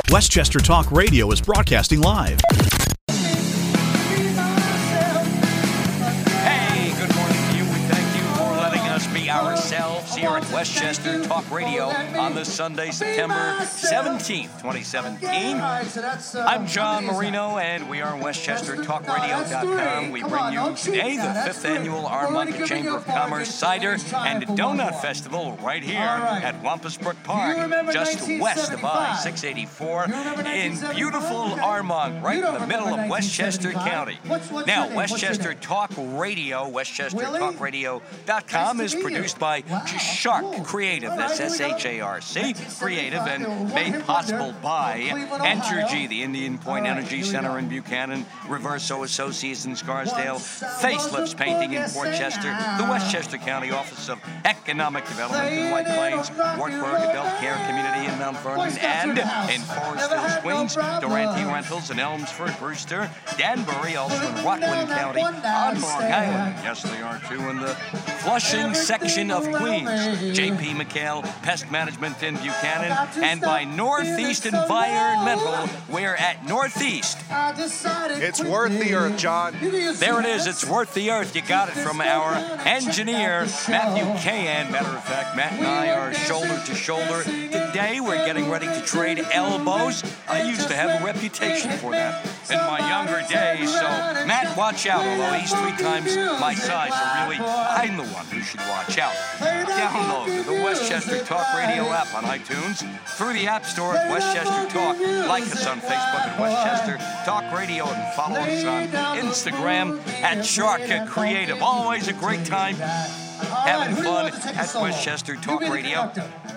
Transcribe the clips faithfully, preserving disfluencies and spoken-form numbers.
Westchester Talk Radio is broadcasting live. Hey, good morning to you. We thank you for letting us be ourselves here at Westchester Talk Radio on this Sunday, September seventeenth, twenty seventeen. I'm John Marino, and we are Westchester Talk Radio dot com. We bring you today the fifth annual Armonk Chamber of Commerce Cider and Donut Festival right here at Wampus Brook Park, just west of I six eighty-four in beautiful Armonk, right in the middle of Westchester County. Now, Westchester Talk Radio, Westchester Talk Radio dot com is produced by Shark Creative, that's S H A R C, Creative, and made possible by Entergy, the Indian Point Energy Center in Buchanan, Reverso Associates in Scarsdale, Facelifts Painting in Port Chester, the Westchester County Office of Economic Development in White Plains, Wartburg Adult Care Community in Mount Vernon, and in Forest Hills, Queens, Durante Rentals in Elmsford, Brewster, Danbury, also in Rockland County, on Long Island. Yes, they are too, in the Flushing section of Queens, J P McHale Pest Management in Buchanan, and by Northeast Environmental. We're at Northeast. It's worth the earth, John. There it is. It's worth the earth. You got it from our engineer, Matthew Cahan. Matter of fact, Matt and I are shoulder to shoulder. Today, we're getting ready to trade elbows. I used to have a reputation for that in my younger days. So, Matt, watch out. Although he's three times my size, so really, I'm the one who should watch out. Download the Westchester Talk Radio app on iTunes, through the App Store at Westchester Talk. Like us on Facebook at Westchester Talk Radio, and follow us on Instagram at Shark Creative. Always a great time having fun at Westchester Talk Radio.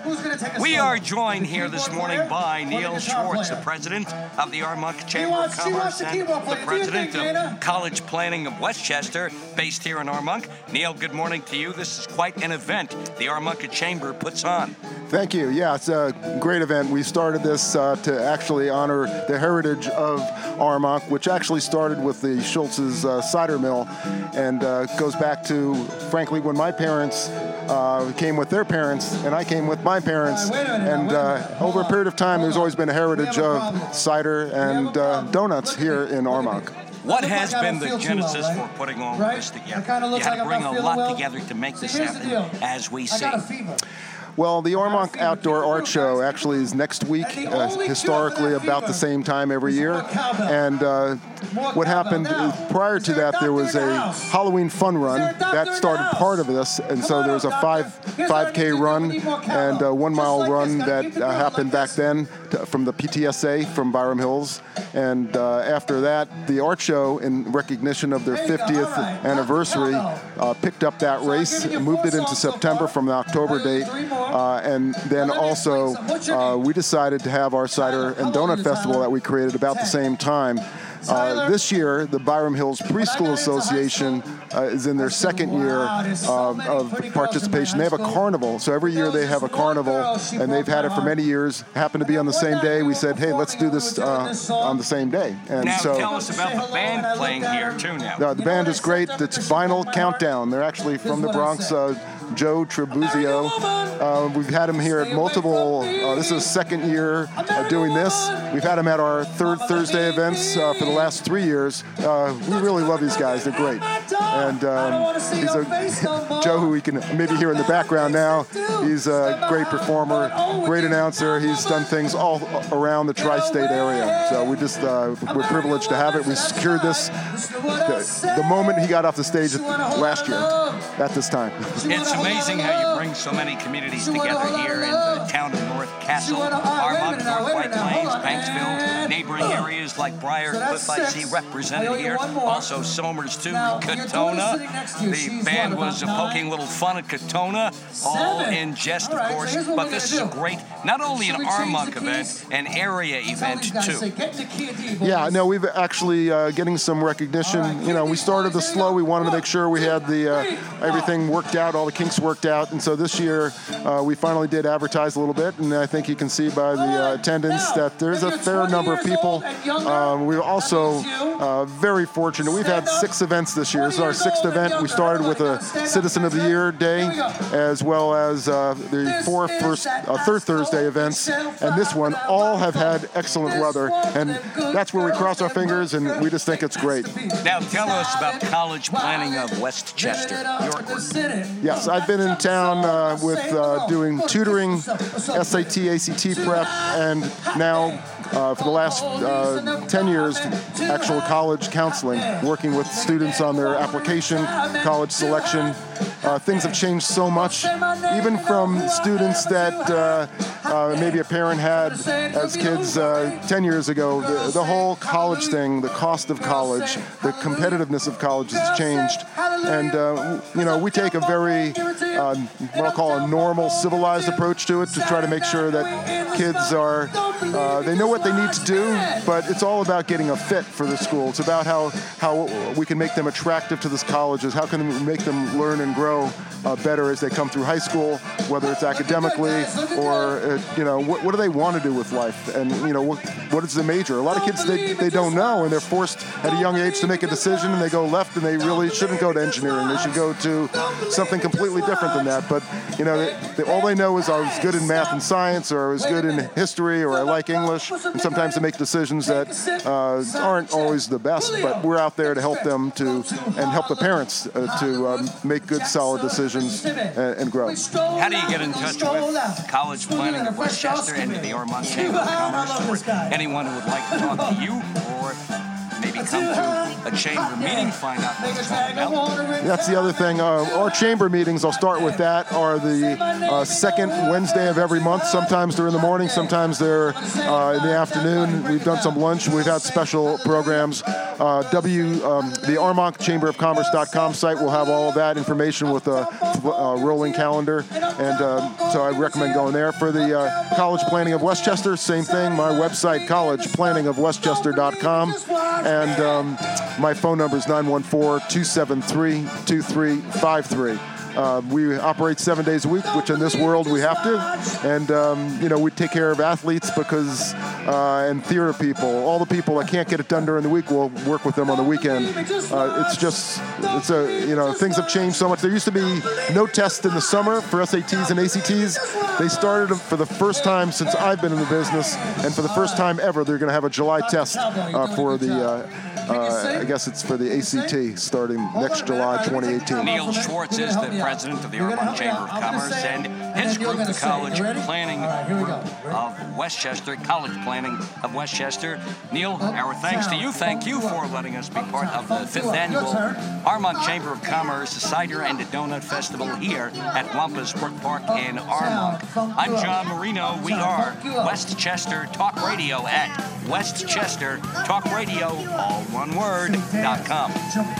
We are joined here this morning by Neil Schwartz, the president of the Armonk Chamber of Commerce and the president of College Planning of Westchester, based here in Armonk. Neil, good morning to you. This is quite an event the Armonk Chamber puts on. Thank you. Yeah, it's a great event. We started this uh, to actually honor the heritage of Armonk, which actually started with the Schultz's uh, cider mill, and uh, goes back to, frankly, when my parents uh, came with their parents, and I came with my parents. And uh, over a period of time, there's always been a heritage of cider and uh, donuts here in Armonk. What has been the genesis for putting all this together? You had to bring a lot together to make this happen, as we see. Well, the Armonk Outdoor Art Show actually is next week, uh, historically about the same time every year. And uh, what happened is, prior to that, there was a Halloween fun run. That started part of this, and so there was a five, 5K run and a one-mile run that uh, happened back then to, from the P T S A from Byram Hills. And uh, after that, the art show, in recognition of their fiftieth anniversary, uh, picked up that race, moved it into September from the October date. Uh, and then also, uh, we decided to have our Cider and Donut Festival that we created about the same time. Uh, this year, the Byram Hills Preschool Association uh, is in their second year uh, of participation. They have a carnival, so every year they have a carnival, and they've had it for many years. Happened to be on the same day. We said, hey, let's do this uh, on the same day. And now so, tell us about the band playing here, too, now. Uh, the band is great. It's Vinyl Countdown. They're actually from the Bronx. Uh, Joe Trebuzio. Uh, we've had him here at multiple, uh, this is his second year uh, doing this. We've had him at our third Thursday events uh, for the last three years. Uh, we really love these guys. They're great. And um, he's a, Joe, who we can maybe hear in the background now, he's a great performer, great announcer. He's done things all around the tri-state area. So we just, uh, we're privileged to have it. We secured this the, the moment he got off the stage last year at this time. It's amazing how you bring so many communities together here in the town of North Castle, Armonk, North White Plains, Banksville, neighboring areas like Briar Cliff I see represented here. Also Somers too, Katona. The band was poking a little fun at Katona, all in jest, of course. But this is a great, not only an Armonk event, an area event too. Yeah, no, we've actually uh, getting some recognition. You know, we started this slow. We wanted to make sure we had the uh, everything worked out, all the kinks kinks worked out, and so this year uh, we finally did advertise a little bit, and I think you can see by the uh, attendance that there's a fair number of people. Um, we're also uh, very fortunate. We've had six events this year. This is our sixth event. We started with a Citizen of the Year Day, as well as uh, the four first, uh, third Thursday events, and this one all have had excellent weather, and that's where we cross our fingers, and we just think it's great. Now tell us about College Planning of Westchester. Yes, I've been in town uh, with uh, doing tutoring, S A T, A C T prep, and now uh, for the last uh, ten years, actual college counseling, working with students on their application, college selection. Uh, things have changed so much, even from students that uh, uh, maybe a parent had as kids uh, ten years ago. The, the whole college thing, the cost of college, the competitiveness of college has changed. And, uh, you know, we take a very, uh, what I'll call a normal, civilized approach to it to try to make sure that kids are, uh, they know what they need to do, but it's all about getting a fit for the school. It's about how, how we can make them attractive to this colleges, how can we make them learn and grow uh, better as they come through high school, whether it's academically or, uh, you know, what, what do they want to do with life? And, you know, what, what is the major? A lot of kids, they, they don't know, and they're forced at a young age to make a decision, and they go left, and they really shouldn't go to engineering. They should go to something completely different than that. But, you know, they, they, all they know is I was good in math and science, or I was good in history, or I like English. And sometimes they make decisions that uh, aren't always the best, but we're out there to help them to, and help the parents uh, to um, make good, solid decisions and, and grow. How do you get in touch with College Planning of Westchester and the Armonk Chamber of Commerce, or anyone who would like to talk to you, or maybe come to a chamber meeting, find out what it's all about? That's the other thing. Uh, our chamber meetings, I'll start with that, are the uh, second Wednesday of every month. Sometimes they're in the morning, sometimes they're uh, in the afternoon. We've done some lunch. We've had special programs. Uh, w um, the Armonk Chamber of Commerce dot com site will have all of that information with a, a rolling calendar, and uh, so I recommend going there. For the uh, College Planning of Westchester, same thing. My website, college planning of westchester dot com. And um, my phone number is nine one four, two seven three, two three five three. Uh, we operate seven days a week, which in this world we have to. And, um, you know, we take care of athletes because, uh, and theater people. All the people that can't get it done during the week, we'll work with them on the weekend. Uh, it's just, it's a, you know, things have changed so much. There used to be no test in the summer for S A Ts and A C Ts. They started them for the first time since I've been in the business, and for the first time ever, they're going to have a July test uh, for the, uh, uh, I guess it's for the A C T starting next July twenty eighteen. Neil Schwartz is the president of the Armonk Chamber of Commerce, and his group, the College Planning of Westchester, College Planning of Westchester. Neil, our thanks to you. Thank you for letting us be part of the fifth annual Armonk Chamber of Commerce Cider and Donut Festival here at Wampus Sport Park in Armonk. I'm John Marino. We are Westchester Talk Radio at Westchester Talk Radio, all one word, dot com.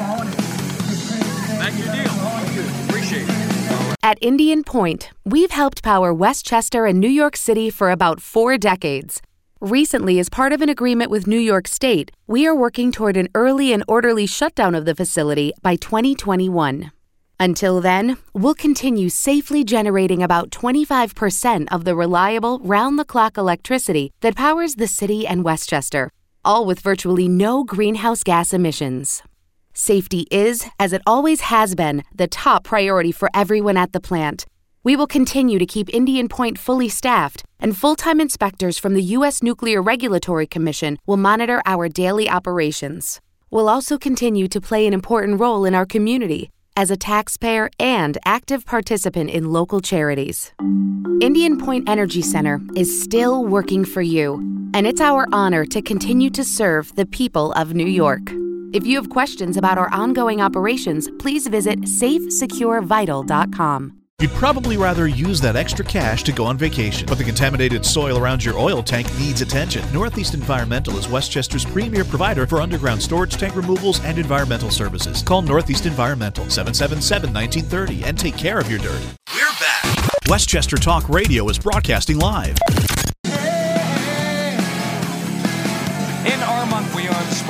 Thank you, Neil. Appreciate it. At Indian Point, we've helped power Westchester and New York City for about four decades. Recently, as part of an agreement with New York State, we are working toward an early and orderly shutdown of the facility by twenty twenty-one. Until then, we'll continue safely generating about twenty-five percent of the reliable, round-the-clock electricity that powers the city and Westchester, all with virtually no greenhouse gas emissions. Safety is, as it always has been, the top priority for everyone at the plant. We will continue to keep Indian Point fully staffed, and full-time inspectors from the U S Nuclear Regulatory Commission will monitor our daily operations. We'll also continue to play an important role in our community as a taxpayer and active participant in local charities. Indian Point Energy Center is still working for you, and it's our honor to continue to serve the people of New York. If you have questions about our ongoing operations, please visit safe secure vital dot com. You'd probably rather use that extra cash to go on vacation, but the contaminated soil around your oil tank needs attention. Northeast Environmental is Westchester's premier provider for underground storage tank removals and environmental services. Call Northeast Environmental, seven seven seven, one nine three zero, and take care of your dirt. We're back. Westchester Talk Radio is broadcasting live. In Armonk, we are the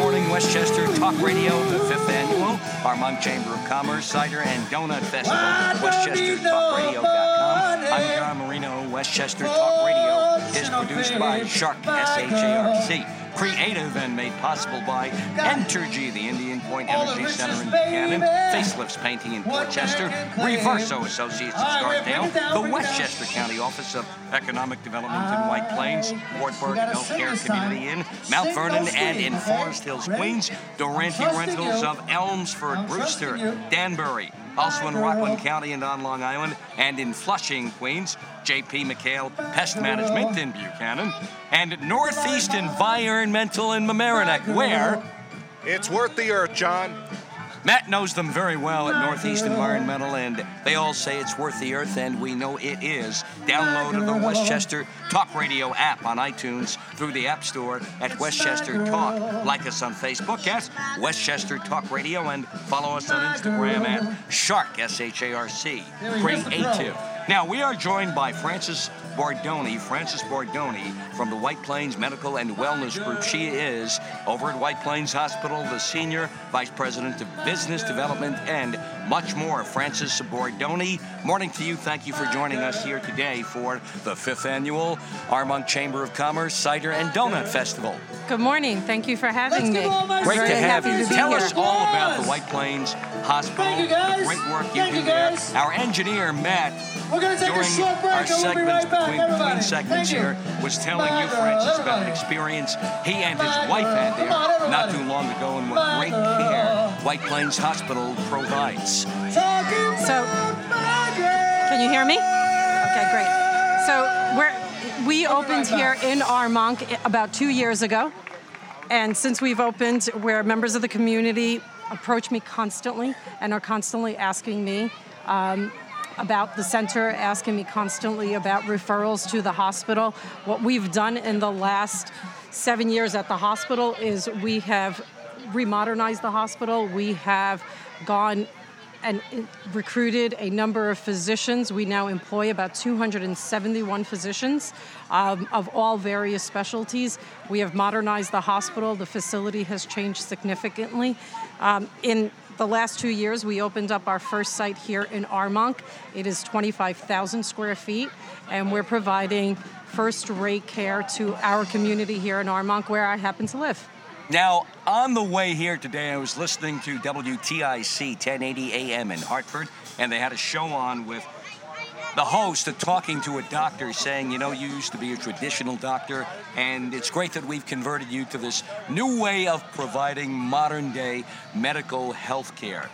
morning, Westchester Talk Radio, the fifth annual Armonk Chamber of Commerce Cider and Donut Festival. Westchester Talk Radio dot com. I'm John Marino. Westchester Talk Radio is produced by Shark, S H A R C. Creative and made possible by Entergy, the Indian Point Energy Center in Buchanan, Facelifts Painting in Portchester, Reverso Associates in Scarsdale, the Westchester County Office of Economic Development in White Plains, Wartburg Healthcare Community Inn, Mount Vernon, and in Forest Hills, Queens, Durante Rentals of Elmsford, Brewster, Danbury. Also in Rockland County and on Long Island, and in Flushing, Queens, J P McHale Pest Management in Buchanan, and Northeast Environmental in Mamaroneck, where it's worth the earth, John. Matt knows them very well at Northeast Environmental, and they all say it's worth the earth, and we know it is. Download the Westchester Talk Radio app on iTunes through the App Store at Westchester Talk. Like us on Facebook at Westchester Talk Radio, and follow us on Instagram at Shark, S H A R C, Creative. Now, we are joined by Frances Bordoni, Frances Bordoni from the White Plains Medical and Wellness Group. She is, over at White Plains Hospital, the Senior Vice President of Business Development and much more. Frances Bordoni, morning to you. Thank you for joining us here today for the fifth Annual Armonk Chamber of Commerce Cider and Donut Festival. Good morning. Thank you for having me. Great Very to have happy you. to be Tell here. us all about the White Plains Hospital, Thank you, the guys. great work you Thank do you, there. guys. Our engineer, Matt, We're going to take during a short break. our and we'll be segments right back, between, everybody. between segments Thank you. here, was telling you, Bye, Francis, girl. about an Everybody. experience he and his Bye, wife girl. had there Come on, everybody. not too long ago, and what Bye, great girl. care White Plains Hospital provides. Talking So- about my girl. Can you hear me? Okay, great. So we're we opened here in Armonk about two years ago, and since we've opened, where members of the community approach me constantly and are constantly asking me um, about the center, asking me constantly about referrals to the hospital. What we've done in the last seven years at the hospital is we have remodernized the hospital. We have gone and recruited a number of physicians. We now employ about two hundred seventy-one physicians um, of all various specialties. We have modernized the hospital. The facility has changed significantly. Um, in the last two years, we opened up our first site here in Armonk. It is twenty-five thousand square feet, and we're providing first-rate care to our community here in Armonk, where I happen to live. Now, on the way here today, I was listening to W T I C ten eighty A M in Hartford, and they had a show on with the host of talking to a doctor saying, you know, you used to be a traditional doctor, and it's great that we've converted you to this new way of providing modern-day medical health care.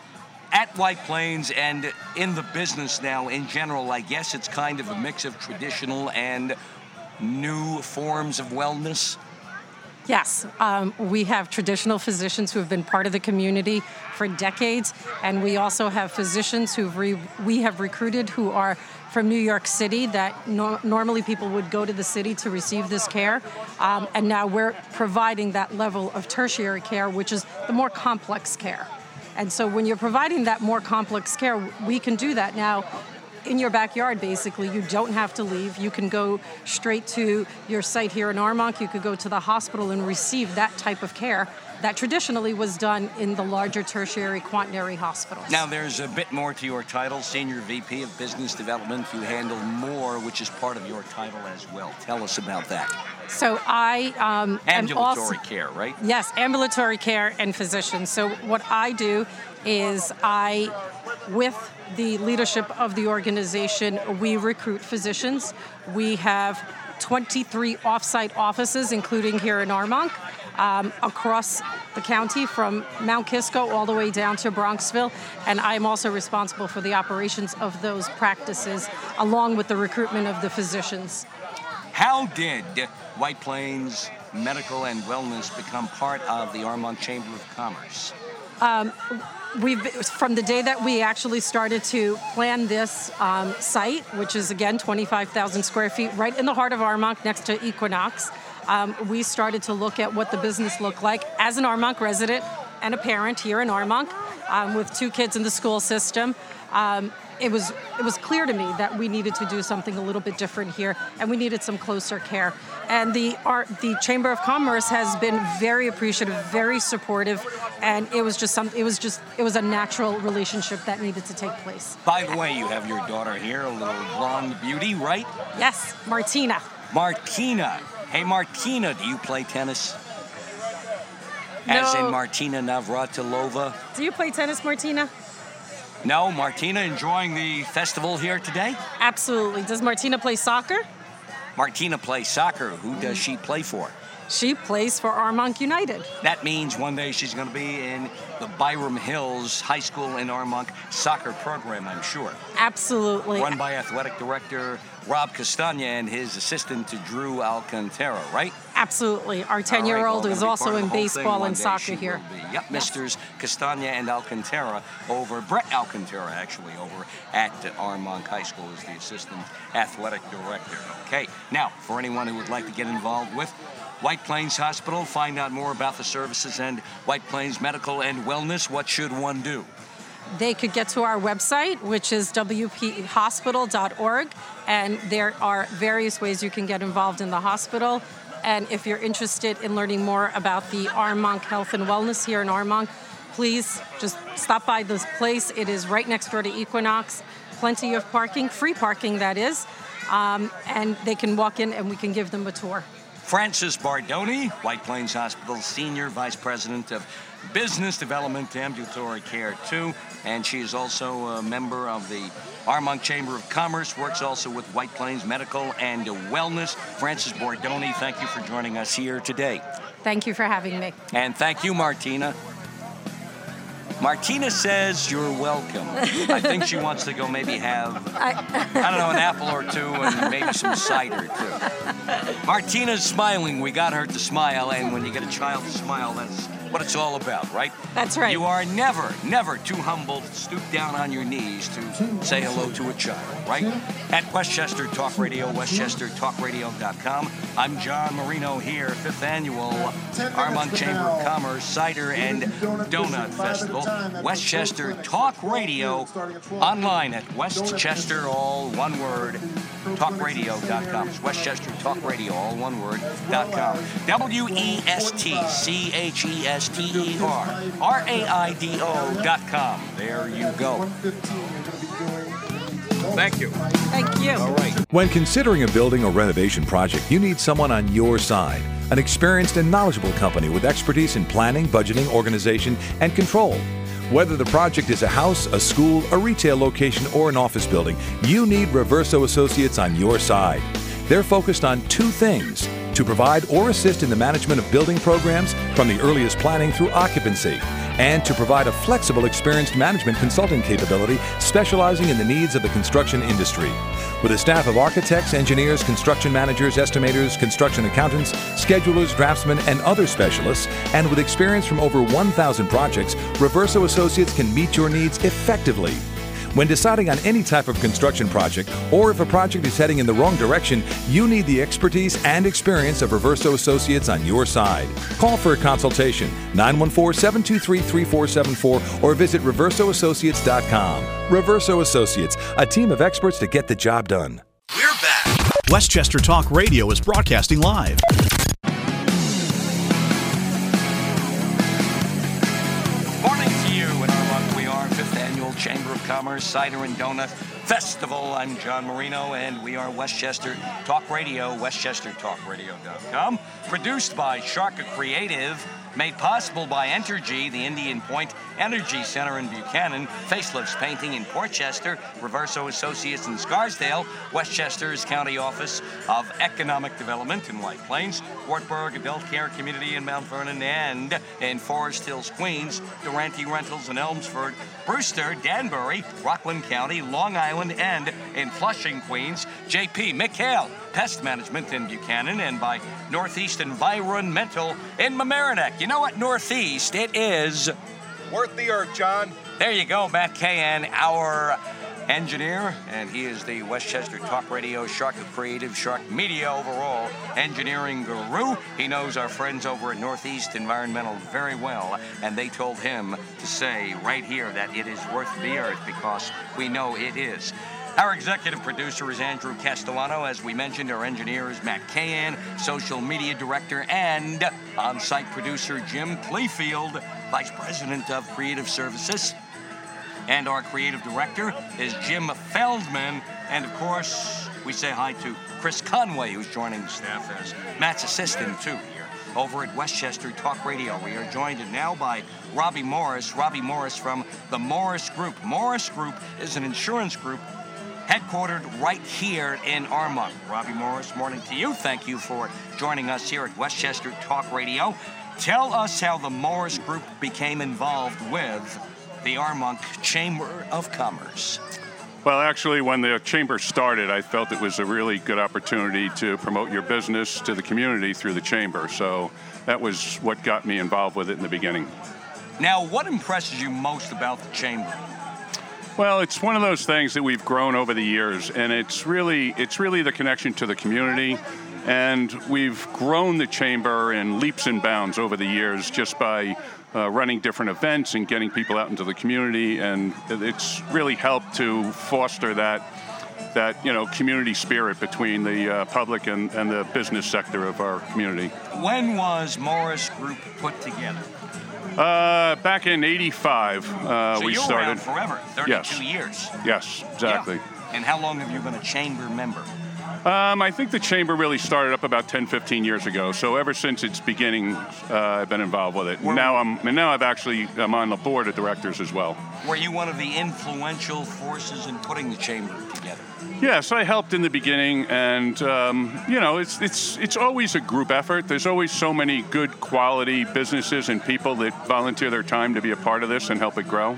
At White Plains and in the business now in general, I guess it's kind of a mix of traditional and new forms of wellness. Yes, um, we have traditional physicians who have been part of the community for decades, and we also have physicians who re- we have recruited who are from New York City that no- normally people would go to the city to receive this care, um, and now we're providing that level of tertiary care, which is the more complex care. And so when you're providing that more complex care, we can do that now in your backyard, basically. You don't have to leave. You can go straight to your site here in Armonk. You could go to the hospital and receive that type of care that traditionally was done in the larger tertiary quaternary hospitals. Now, there's a bit more to your title, Senior V P of Business Development. You handle more, which is part of your title as well. Tell us about that. So I um, am Ambulatory also, care, right? Yes, ambulatory care and physicians. So what I do is I, with the leadership of the organization, we recruit physicians. We have twenty-three off-site offices, including here in Armonk, um, across the county from Mount Kisco all the way down to Bronxville. And I'm also responsible for the operations of those practices, along with the recruitment of the physicians. How did White Plains Medical and Wellness become part of the Armonk Chamber of Commerce? Um, We've from the day that we actually started to plan this um, site, which is again twenty-five thousand square feet, right in the heart of Armonk, next to Equinox. Um, we started to look at what the business looked like as an Armonk resident and a parent here in Armonk, um, with two kids in the school system. Um, it was it was clear to me that we needed to do something a little bit different here, and we needed some closer care. And the art, the Chamber of Commerce has been very appreciative, very supportive, and it was just some. It was just it was a natural relationship that needed to take place. By the way, you have your daughter here, a little blonde beauty, right? Yes, Martina. Martina. Hey, Martina, do you play tennis? As No. in Martina Navratilova? Do you play tennis, Martina? No, Martina enjoying the festival here today? Absolutely. Does Martina play soccer? Martina plays soccer. Who does she play for? She plays for Armonk United. That means one day she's going to be in the Byram Hills High School in Armonk soccer program, I'm sure. Absolutely. Run by athletic director Rob Castagna and his assistant Drew Alcantara, right? Absolutely. Our ten-year-old is also in baseball and soccer here. Yep, yes. Misters Castagna and Alcantara over, Brett Alcantara actually, over at Armonk High School as the assistant athletic director. Okay, now, for anyone who would like to get involved with White Plains Hospital, find out more about the services and White Plains Medical and Wellness, what should one do? They could get to our website, which is w p hospital dot org, and there are various ways you can get involved in the hospital. And if you're interested in learning more about the Armonk Health and Wellness here in Armonk, please just stop by this place. It is right next door to Equinox. Plenty of parking, free parking that is, um, and they can walk in and we can give them a tour. Frances Bardoni, White Plains Hospital Senior Vice President of Business Development, Ambulatory Care two, and she is also a member of the Armonk Chamber of Commerce, works also with White Plains Medical and Wellness. Frances Bardoni, thank you for joining us here today. Thank you for having me. And thank you, Martina. Martina says you're welcome. I think she wants to go maybe have, I, I don't know, an apple or two and maybe some cider, too. Martina's smiling. We got her to smile, and when you get a child to smile, that's what it's all about, right? That's right. You are never, never too humble to stoop down on your knees to say hello to a child, right? At Westchester Talk Radio, westchester talk radio dot com. I'm John Marino here, fifth annual Armonk Chamber of Commerce Cider and Donut Festival. Westchester Talk Radio, online at Westchester, all one word, talk radio dot com. It's Westchester Talk Radio, all one word, dot com. W E S T C H E S T E R R A I D O dot com. There you go. Thank you. Thank you. All right. When considering a building or renovation project, you need someone on your side. An experienced and knowledgeable company with expertise in planning, budgeting, organization, and control. Whether the project is a house, a school, a retail location, or an office building, you need Reverso Associates on your side. They're focused on two things: to provide or assist in the management of building programs from the earliest planning through occupancy, and to provide a flexible, experienced management consulting capability specializing in the needs of the construction industry. With a staff of architects, engineers, construction managers, estimators, construction accountants, schedulers, draftsmen, and other specialists, and with experience from over one thousand projects, Reverso Associates can meet your needs effectively. When deciding on any type of construction project, or if a project is heading in the wrong direction, you need the expertise and experience of Reverso Associates on your side. Call for a consultation, nine one four, seven two three, three four seven four, or visit reverso associates dot com. Reverso Associates, a team of experts to get the job done. We're back. Westchester Talk Radio is broadcasting live. Chamber of Commerce Cider and Donut Festival. I'm John Marino, and we are Westchester Talk Radio, westchester talk radio dot com. Produced by Sharka Creative, made possible by Entergy, the Indian Point Energy Center in Buchanan, Facelifts Painting in Portchester, Reverso Associates in Scarsdale, Westchester's County Office of Economic Development in White Plains, Wartburg Adult Care Community in Mount Vernon, and in Forest Hills, Queens, Durante Rentals in Elmsford, Brewster, Danbury, Rockland County, Long Island, and in Flushing, Queens, J P McHale Pest Management in Buchanan, and by Northeast Environmental in Mamaroneck. You know what, Northeast, it is Worth the earth, John. There you go, Matt Cahan, our engineer, and he is the Westchester Talk Radio Shark of Creative, Shark Media overall engineering guru. He knows our friends over at Northeast Environmental very well, and they told him to say right here that it is worth the earth because we know it is. Our executive producer is Andrew Castellano. As we mentioned, our engineer is Matt Cahan, social media director, and on-site producer Jim Cleefield, vice president of creative services. And our creative director is Jim Feldman. And of course, we say hi to Chris Conway, who's joining the staff as Matt's assistant, too, here over at Westchester Talk Radio. We are joined now by Robbie Morris. Robbie Morris from the Morris Group. Morris Group is an insurance group headquartered right here in Armonk. Robbie Morris, morning to you. Thank you for joining us here at Westchester Talk Radio. Tell us how the Morris Group became involved with the Armonk Chamber of Commerce. Well, actually, when the chamber started, I felt it was a really good opportunity to promote your business to the community through the chamber. So that was what got me involved with it in the beginning. Now, what impresses you most about the chamber? Well, it's one of those things that we've grown over the years, and it's really it's really the connection to the community. And we've grown the chamber in leaps and bounds over the years just by uh, running different events and getting people out into the community. And it's really helped to foster that that you know community spirit between the uh, public and, and the business sector of our community. When was Morris Group put together? Uh, back in eighty-five, uh, so we you're started. Around forever, thirty-two yes. years. Yes, exactly. Yeah. And how long have you been a chamber member? Um, I think the chamber really started up about ten, fifteen years ago. So ever since its beginning, uh, I've been involved with it. Were now I'm, and now I've actually I'm on the board of directors as well. Were you one of the influential forces in putting the chamber together? Yes, I helped in the beginning, and um, you know, it's it's it's always a group effort. There's always so many good quality businesses and people that volunteer their time to be a part of this and help it grow.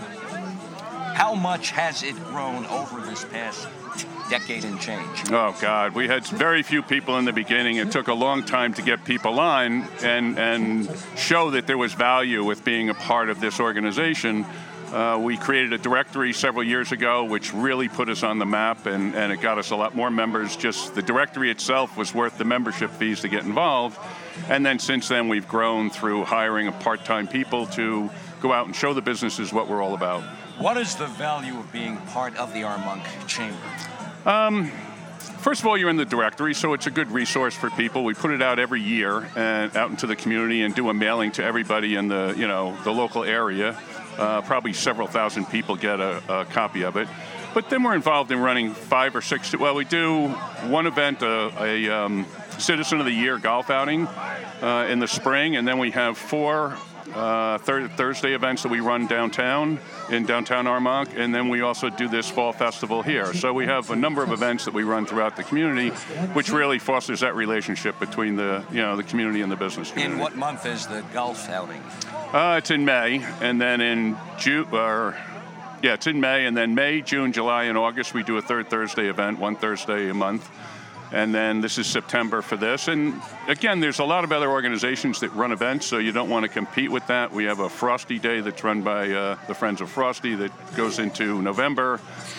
How much has it grown over this past decade and change? Oh God, we had very few people in the beginning. It took a long time to get people on and and show that there was value with being a part of this organization. Uh, we created a directory several years ago, which really put us on the map, and, and it got us a lot more members. Just the directory itself was worth the membership fees to get involved. And then since then, we've grown through hiring part-time people to go out and show the businesses what we're all about. What is the value of being part of the Armonk Chamber? Um, first of all, you're in the directory, so it's a good resource for people. We put it out every year and out into the community and do a mailing to everybody in the, you know, the local area. Uh, probably several thousand people get a, a copy of it. But then we're involved in running five or six, well, we do one event, a, a um, Citizen of the Year golf outing uh, in the spring, and then we have four uh, thir- Thursday events that we run downtown, in downtown Armonk, and then we also do this fall festival here. So we have a number of events that we run throughout the community, which really fosters that relationship between the, you know, the community and the business community. In what month is the golf outing? Uh, it's in May, and then in June, or yeah, it's in May, and then May, June, July, and August we do a third Thursday event, one Thursday a month, and then this is September for this. And again, there's a lot of other organizations that run events, so you don't want to compete with that. We have a Frosty Day that's run by uh, the Friends of Frosty that goes into November.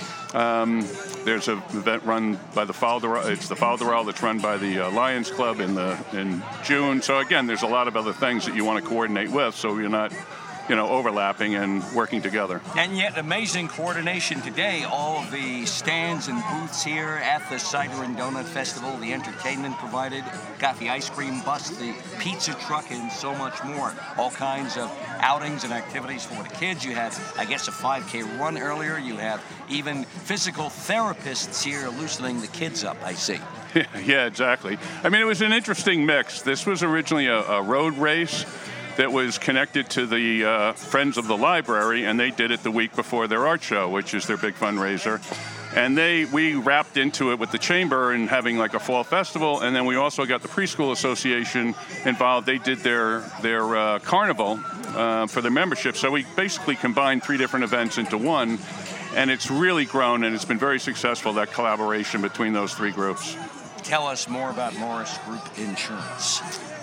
Um, there's an event run by the Falderal. It's the Falderal that's run by the uh, Lions Club in the in June. So again, there's a lot of other things that you want to coordinate with, so you're not, you know, overlapping and working together. And yet, amazing coordination today. All of the stands and booths here at the Cider and Donut Festival, the entertainment provided, got the ice cream bus, the pizza truck, and so much more. All kinds of outings and activities for the kids. You had, I guess, a five K run earlier. You have even physical therapists here loosening the kids up, I see. Yeah, exactly. I mean, it was an interesting mix. This was originally a, a road race that was connected to the uh, Friends of the Library, and they did it the week before their art show, which is their big fundraiser. And they we wrapped into it with the chamber and having like a fall festival, and then we also got the Preschool Association involved. They did their their uh, carnival uh, for their membership. So we basically combined three different events into one, and it's really grown, and it's been very successful, that collaboration between those three groups. Tell us more about Morris Group Insurance.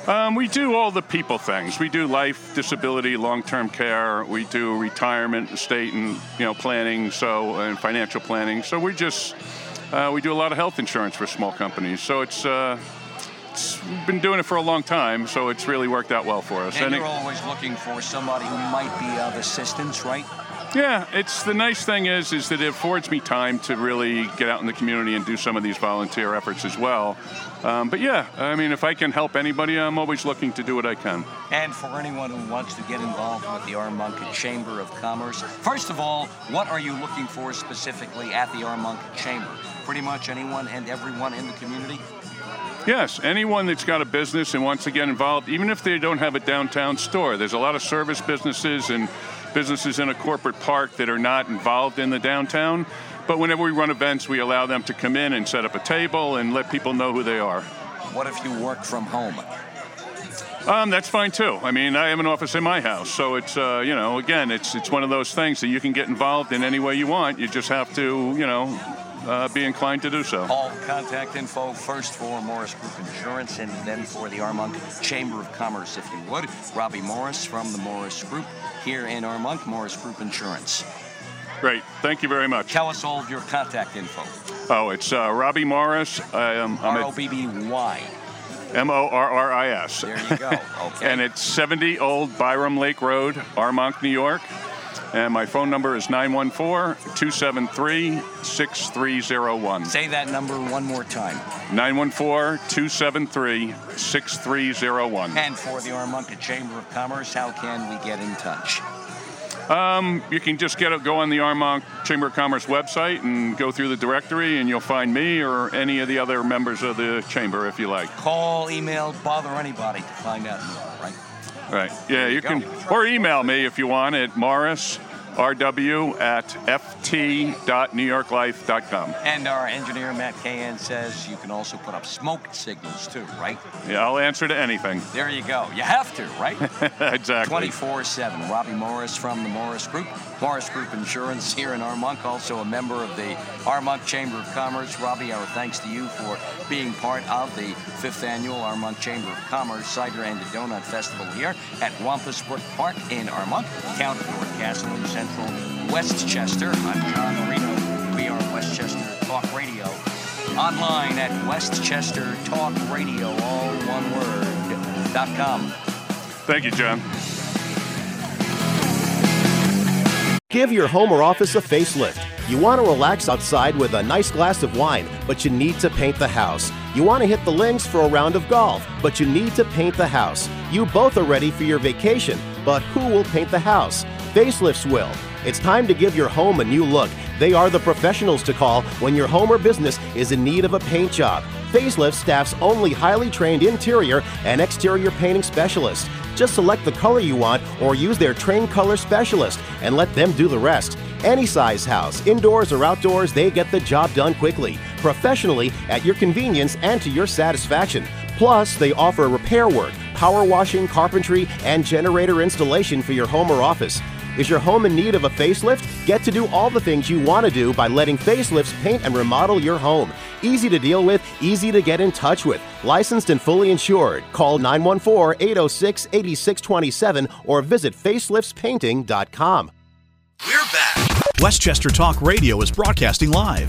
Um, we do all the people things. We do life, disability, long-term care. We do retirement, estate, and you know planning, so and financial planning. So we just uh, we do a lot of health insurance for small companies. So it's, uh, it's we've been doing it for a long time. So it's really worked out well for us. And, and you're it, always looking for somebody who might be of assistance, right? Yeah, it's the nice thing is is that it affords me time to really get out in the community and do some of these volunteer efforts as well. Um, but yeah, I mean, if I can help anybody, I'm always looking to do what I can. And for anyone who wants to get involved with the Armonk Chamber of Commerce, first of all, what are you looking for specifically at the Armonk Chamber? Pretty much anyone and everyone in the community? Yes, anyone that's got a business and wants to get involved, even if they don't have a downtown store. There's a lot of service businesses and businesses in a corporate park that are not involved in the downtown. But whenever we run events, we allow them to come in and set up a table and let people know who they are. What if you work from home? Um, that's fine too. I mean, I have an office in my house, so it's uh, you know, again, it's it's one of those things that you can get involved in any way you want. You just have to, you know, uh, be inclined to do so. All contact info first for Morris Group Insurance and then for the Armonk Chamber of Commerce, if you would. Robbie Morris from the Morris Group here in Armonk, Morris Group Insurance. Great. Thank you very much. Tell us all of your contact info. Oh, it's uh, Robbie Morris. I am R O B B Y. M O R R I S. There you go. Okay. And it's seventy Old Byram Lake Road, Armonk, New York. And my phone number is nine one four, two seven three, six three zero one. Say that number one more time. nine one four, two seven three, six three zero one. And for the Armonk Chamber of Commerce, how can we get in touch? Um, you can just get a, go on the Armonk Chamber of Commerce website and go through the directory, and you'll find me or any of the other members of the chamber if you like. Call, email, bother anybody to find out more, right? Right. Yeah, you, you can, or email me if you want at Morris R W at F T dot new york life dot com. And our engineer, Matt Cahan, says you can also put up smoke signals, too, right? Yeah, I'll answer to anything. There you go. You have to, right? Exactly. twenty-four seven. Robbie Morris from the Morris Group. Morris Group Insurance here in Armonk, also a member of the Armonk Chamber of Commerce. Robbie, our thanks to you for being part of the fifth annual Armonk Chamber of Commerce Cider and Donut Festival here at Wampus Brook Park in Armonk, Count Ford Castle in Central Westchester. I'm John Marino. We are Westchester Talk Radio. Online at Westchester Talk Radio, all one word, dot com. Thank you, John. Give your home or office a facelift. You want to relax outside with a nice glass of wine, but you need to paint the house. You want to hit the links for a round of golf, but you need to paint the house. You both are ready for your vacation, but who will paint the house? Facelifts will. It's time to give your home a new look. They are the professionals to call when your home or business is in need of a paint job. Facelift staff's only highly trained interior and exterior painting specialists. Just select the color you want or use their trained color specialist and let them do the rest. Any size house, indoors or outdoors, they get the job done quickly, professionally, at your convenience and to your satisfaction. Plus, they offer repair work, power washing, carpentry, and generator installation for your home or office. Is your home in need of a facelift? Get to do all the things you want to do by letting Facelifts paint and remodel your home. Easy to deal with, easy to get in touch with. Licensed and fully insured. Call nine one four, eight oh six, eight six two seven or visit facelifts painting dot com. We're back. Westchester Talk Radio is broadcasting live.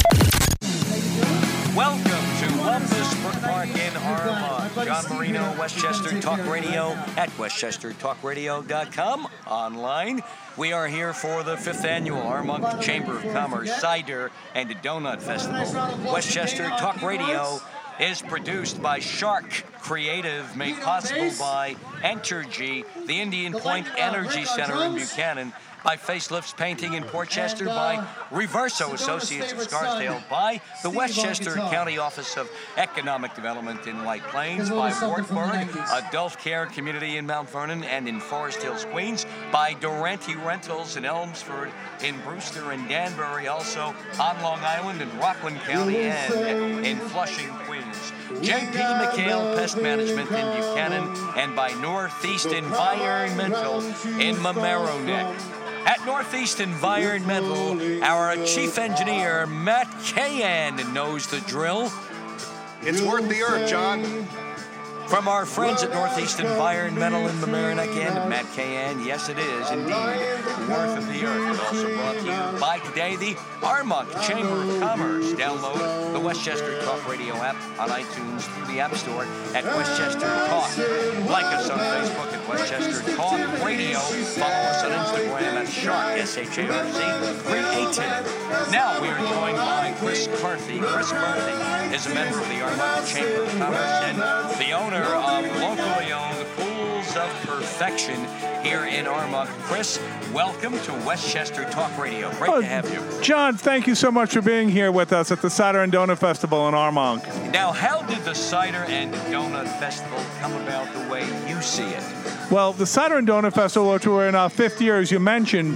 Welcome to Wampus Brook Park in Armonk. John Marino, Westchester Talk Radio at westchester talk radio dot com. Online, we are here for the fifth annual Armonk Chamber of Commerce Cider and Donut Festival. Westchester Talk Radio is produced by Shark Creative, made possible by Entergy, the Indian Point Energy Center in Buchanan, by Facelifts Painting in Portchester, by Reverso Associates of Scarsdale, by the Westchester County Office of Economic Development in White Plains, by Wartburg Adult Care Community in Mount Vernon and in Forest Hills, Queens, by Durante Rentals in Elmsford, in Brewster and Danbury, also on Long Island and Rockland County, and in Flushing, Queens. J P McHale Pest Management in Buchanan, and by Northeast Environmental in Mamaroneck. At Northeast Environmental, our chief engineer, Matt Cahan, knows the drill. It's worth the earth, John. From our friends at Northeast Environmental in Mamaroneck and Matt Cahan, yes, it is indeed Worth of the Earth. Also brought to you by today the Armonk Chamber of Commerce. Download the Westchester Talk Radio app on iTunes through the App Store at Westchester Talk. Like us on Facebook at Westchester Talk Radio. Follow us on Instagram at Shark, S H A R C, Creative. Now we are joined by Chris Carthy. Chris Carthy is a member of the Armonk Chamber of Commerce and the owner of locally owned Pools of Perfection here in Armonk. Chris, welcome to Westchester Talk Radio. Great oh, to have you. John, thank you so much for being here with us at the Cider and Donut Festival in Armonk. Now, how did the Cider and Donut Festival come about the way you see it? Well, the Cider and Donut Festival, which we're in our fifth year, as you mentioned,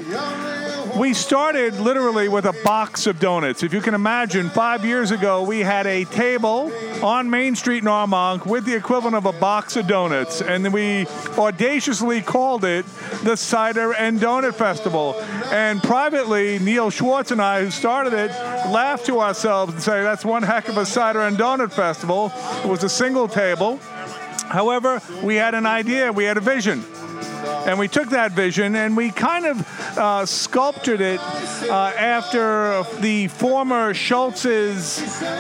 we started literally with a box of donuts. If you can imagine, five years ago, we had a table on Main Street in Armonk with the equivalent of a box of donuts. And then we audaciously called it the Cider and Donut Festival. And privately, Neil Schwartz and I, who started it, laughed to ourselves and say, that's one heck of a Cider and Donut Festival. It was a single table. However, we had an idea, we had a vision. And we took that vision and we kind of uh, sculpted it uh, after the former Schultz's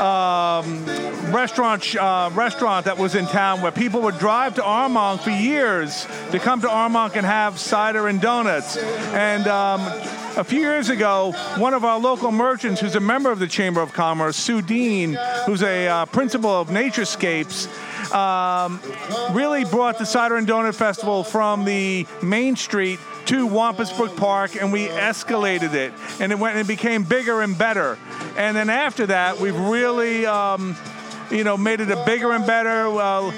um, restaurant uh, restaurant that was in town, where people would drive to Armonk for years to come to Armonk and have cider and donuts. And um, a few years ago, one of our local merchants, who's a member of the Chamber of Commerce, Sue Dean, who's a uh, principal of Naturescapes, Um, really brought the Cider and Donut Festival from the Main Street to Wampus Brook Park, and we escalated it, and it went and it became bigger and better. And then after that, we've really, um, you know, made it a bigger and better. Well,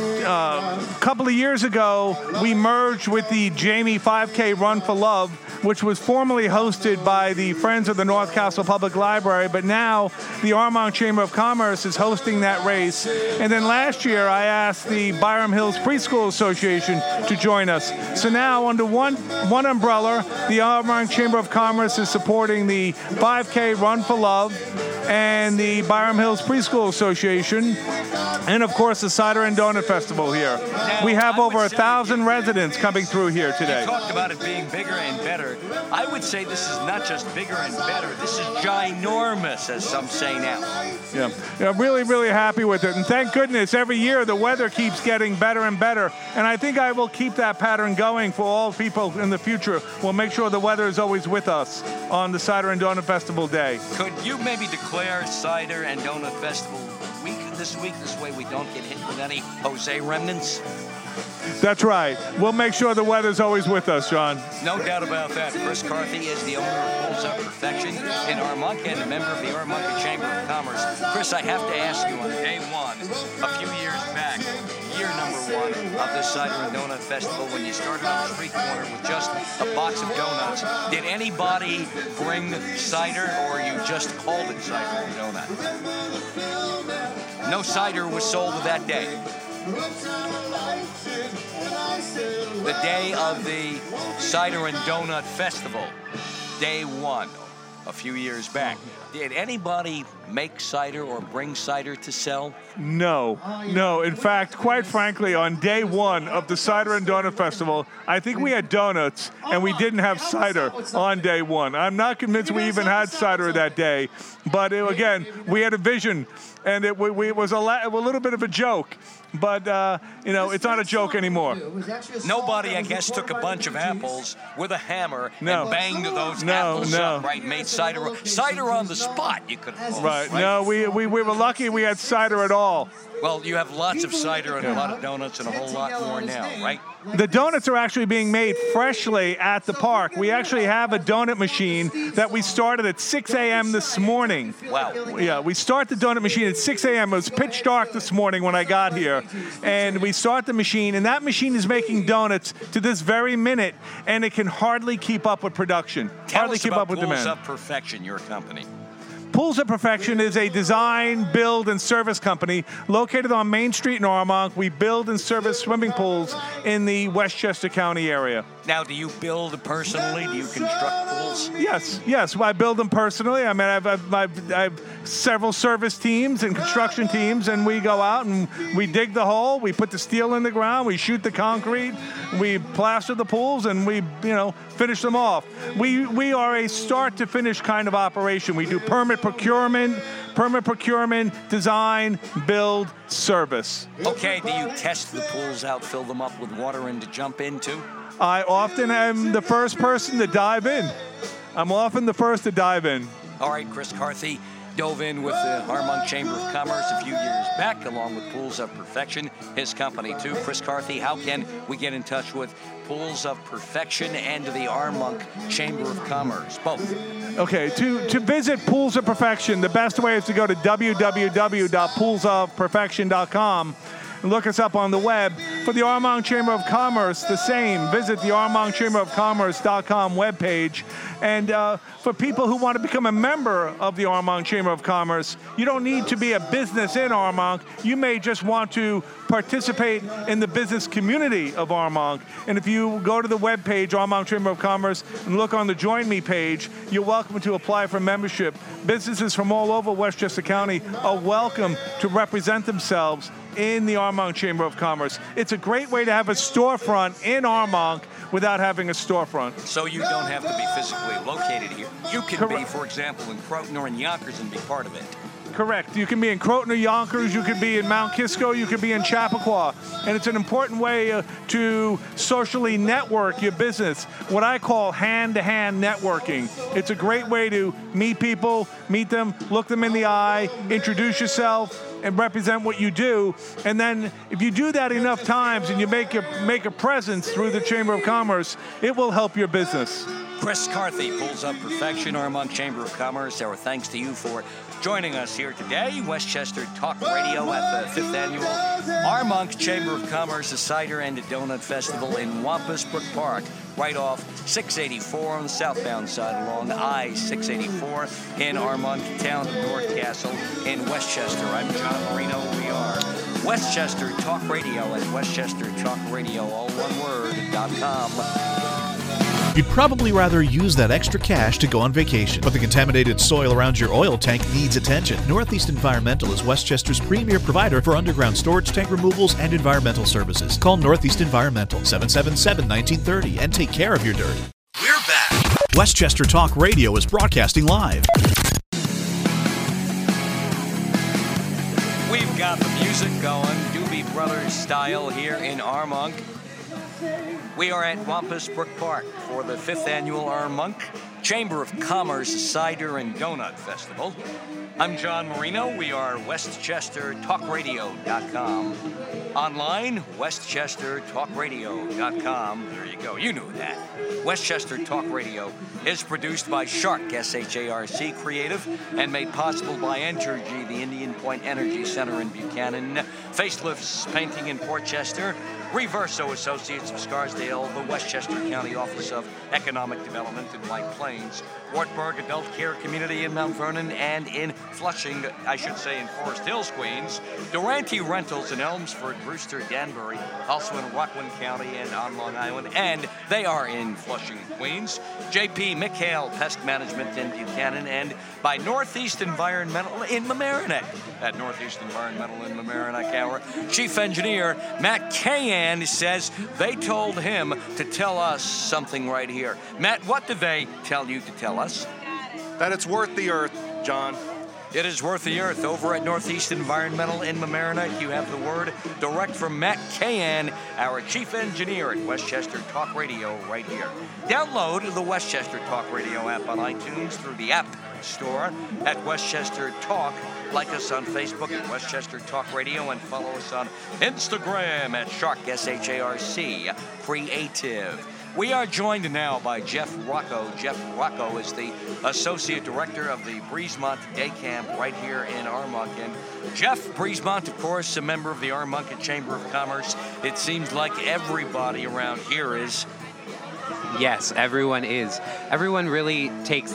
uh, a couple of years ago, we merged with the Jamie five K Run for Love, which was formerly hosted by the Friends of the North Castle Public Library, but now the Armonk Chamber of Commerce is hosting that race. And then last year, I asked the Byram Hills Preschool Association to join us. So now, under one one umbrella, the Armonk Chamber of Commerce is supporting the five K Run for Love and the Byram Hills Preschool Association, and of course the Cider and Donut Festival here. Now, we have I over a thousand residents coming through here today. You talked about it being bigger and better. I would say this is not just bigger and better. This is ginormous, as some say now. Yeah, yeah, really, really happy with it. And thank goodness, every year the weather keeps getting better and better. And I think I will keep that pattern going for all people in the future. We'll make sure the weather is always with us on the Cider and Donut Festival Day. Could you maybe declare Cider and Donut Festival week this week? This way we don't get hit with any Jose remnants? That's right. We'll make sure the weather's always with us, John. No doubt about that. Chris Carthy is the owner of Pools of Perfection in Armonk and a member of the Armonk Chamber of Commerce. Chris, I have to ask you, on day one, a few years back, year number one of the Cider and Donut Festival, when you started on the street corner with just a box of donuts, did anybody bring cider, or you just called it Cider and Donut? No cider was sold that day. The day of the Cider and Donut Festival, day one, a few years back. Did anybody make cider or bring cider to sell? No, no. In fact, quite frankly, on day one of the Cider and Donut Festival, I think we had donuts and we didn't have cider on day one. I'm not convinced we even had cider that day. But it, again, we had a vision, and it, we, we, it was a, la- a little bit of a joke. But, uh, you know, it's not a joke anymore. Nobody, I guess, took a bunch of apples with a hammer no. and banged those no, apples no. up, right? Made cider cider on the spot, you could call right. it, right? No, we, we, we were lucky we had cider at all. Well, you have lots of cider and a lot of donuts and a whole lot more now, right? The donuts are actually being made freshly at the park. We actually have a donut machine that we started at six a.m. this morning. Wow. Yeah, we start the donut machine at six a.m. It was pitch dark this morning when I got here. And we start the machine, and that machine is making donuts to this very minute, and it can hardly keep up with production. Tell hardly us keep about up with Pools demand. of Perfection, your company. Pools of Perfection is a design, build, and service company located on Main Street in Armonk. We build and service swimming pools in the Westchester County area. Now, do you build personally? Do you construct pools? Yes, yes. I build them personally. I mean, I've, I've, I've, I've several service teams and construction teams, and we go out and we dig the hole, we put the steel in the ground, we shoot the concrete, we plaster the pools, and we, you know, finish them off. We we are a start-to-finish kind of operation. We do permit procurement, permit procurement, design, build, service. Okay, do you test the pools out, fill them up with water, and to jump into? I often am the first person to dive in. I'm often the first to dive in. All right, Chris Carthy dove in with the Armonk Chamber of Commerce a few years back, along with Pools of Perfection, his company too. Chris Carthy, how can we get in touch with Pools of Perfection and the Armonk Chamber of Commerce? Both. Okay, to, to visit Pools of Perfection, the best way is to go to w w w dot pools of perfection dot com. Look us up on the web. For the Armonk Chamber of Commerce, the same. Visit the armonk chamber of commerce dot com webpage. And uh, for people who want to become a member of the Armonk Chamber of Commerce, you don't need to be a business in Armonk. You may just want to participate in the business community of Armonk. And if you go to the webpage, Armonk Chamber of Commerce, and look on the Join Me page, you're welcome to apply for membership. Businesses from all over Westchester County are welcome to represent themselves in the Armonk Chamber of Commerce. It's a great way to have a storefront in Armonk without having a storefront. So you don't have to be physically located here. You can Correct. be, for example, in Croton or in Yonkers and be part of it. Correct. You can be in Croton or Yonkers, you could be in Mount Kisco, you could be in Chappaqua. And it's an important way uh, to socially network your business, what I call hand-to-hand networking. It's a great way to meet people, meet them, look them in the eye, introduce yourself, and represent what you do. And then if you do that enough times and you make a, make a presence through the Chamber of Commerce, it will help your business. Chris Carthy, Pools of Perfection, Armonk Chamber of Commerce. Our thanks to you for joining us here today. Westchester Talk Radio at the fifth Annual Armonk Chamber of Commerce, a cider and a donut festival in Wampus Brook Park, right off six eighty-four on the southbound side along I six eighty-four in Armonk, town of North Castle in Westchester. I'm John Marino. We are Westchester Talk Radio at Westchester Talk Radio, all one word, dot com. You'd probably rather use that extra cash to go on vacation, but the contaminated soil around your oil tank needs attention. Northeast Environmental is Westchester's premier provider for underground storage tank removals and environmental services. Call Northeast Environmental, seven seven seven, one nine three zero, and take care of your dirt. We're back. Westchester Talk Radio is broadcasting live. We've got the music going, Doobie Brothers style here in Armonk. We are at Wampus Brook Park for the fifth Annual Armonk Chamber of Commerce Cider and Donut Festival. I'm John Marino. We are Westchester Talk Radio dot com. Online, Westchester Talk Radio dot com. There you go. You knew that. Westchester Talk Radio is produced by Shark, S H A R C Creative, and made possible by Entergy, the Indian Point Energy Center in Buchanan, Facelifts Painting in Portchester, Reverso Associates of Scarsdale, the Westchester County Office of Economic Development in White Plains, Wartburg Adult Care Community in Mount Vernon, and in Flushing, I should say in Forest Hills, Queens, Durante Rentals in Elmsford, Brewster, Danbury, also in Rockland County and on Long Island, and they are in Flushing, Queens, J P McHale Pest Management in Buchanan, and by Northeast Environmental in Mamaroneck. At Northeast Environmental in Mamaroneck, our Chief Engineer, Matt Cahan, says they told him to tell us something right here. Matt, what did they tell you to tell us? That it's worth the earth, John. It is worth the earth. Over at Northeast Environmental in Mamaroneck, you have the word direct from Matt Cahan, our Chief Engineer at Westchester Talk Radio right here. Download the Westchester Talk Radio app on iTunes through the App Store at Westchester Talk. Like us on Facebook at Westchester Talk Radio and follow us on Instagram at Shark, S H A R C Creative. We are joined now by Jeff Rocco. Jeff Rocco is the Associate Director of the Breezemont Day Camp right here in Armonk. And Jeff, Breezemont, of course, a member of the Armonk Chamber of Commerce. It seems like everybody around here is. Yes, everyone is. Everyone really takes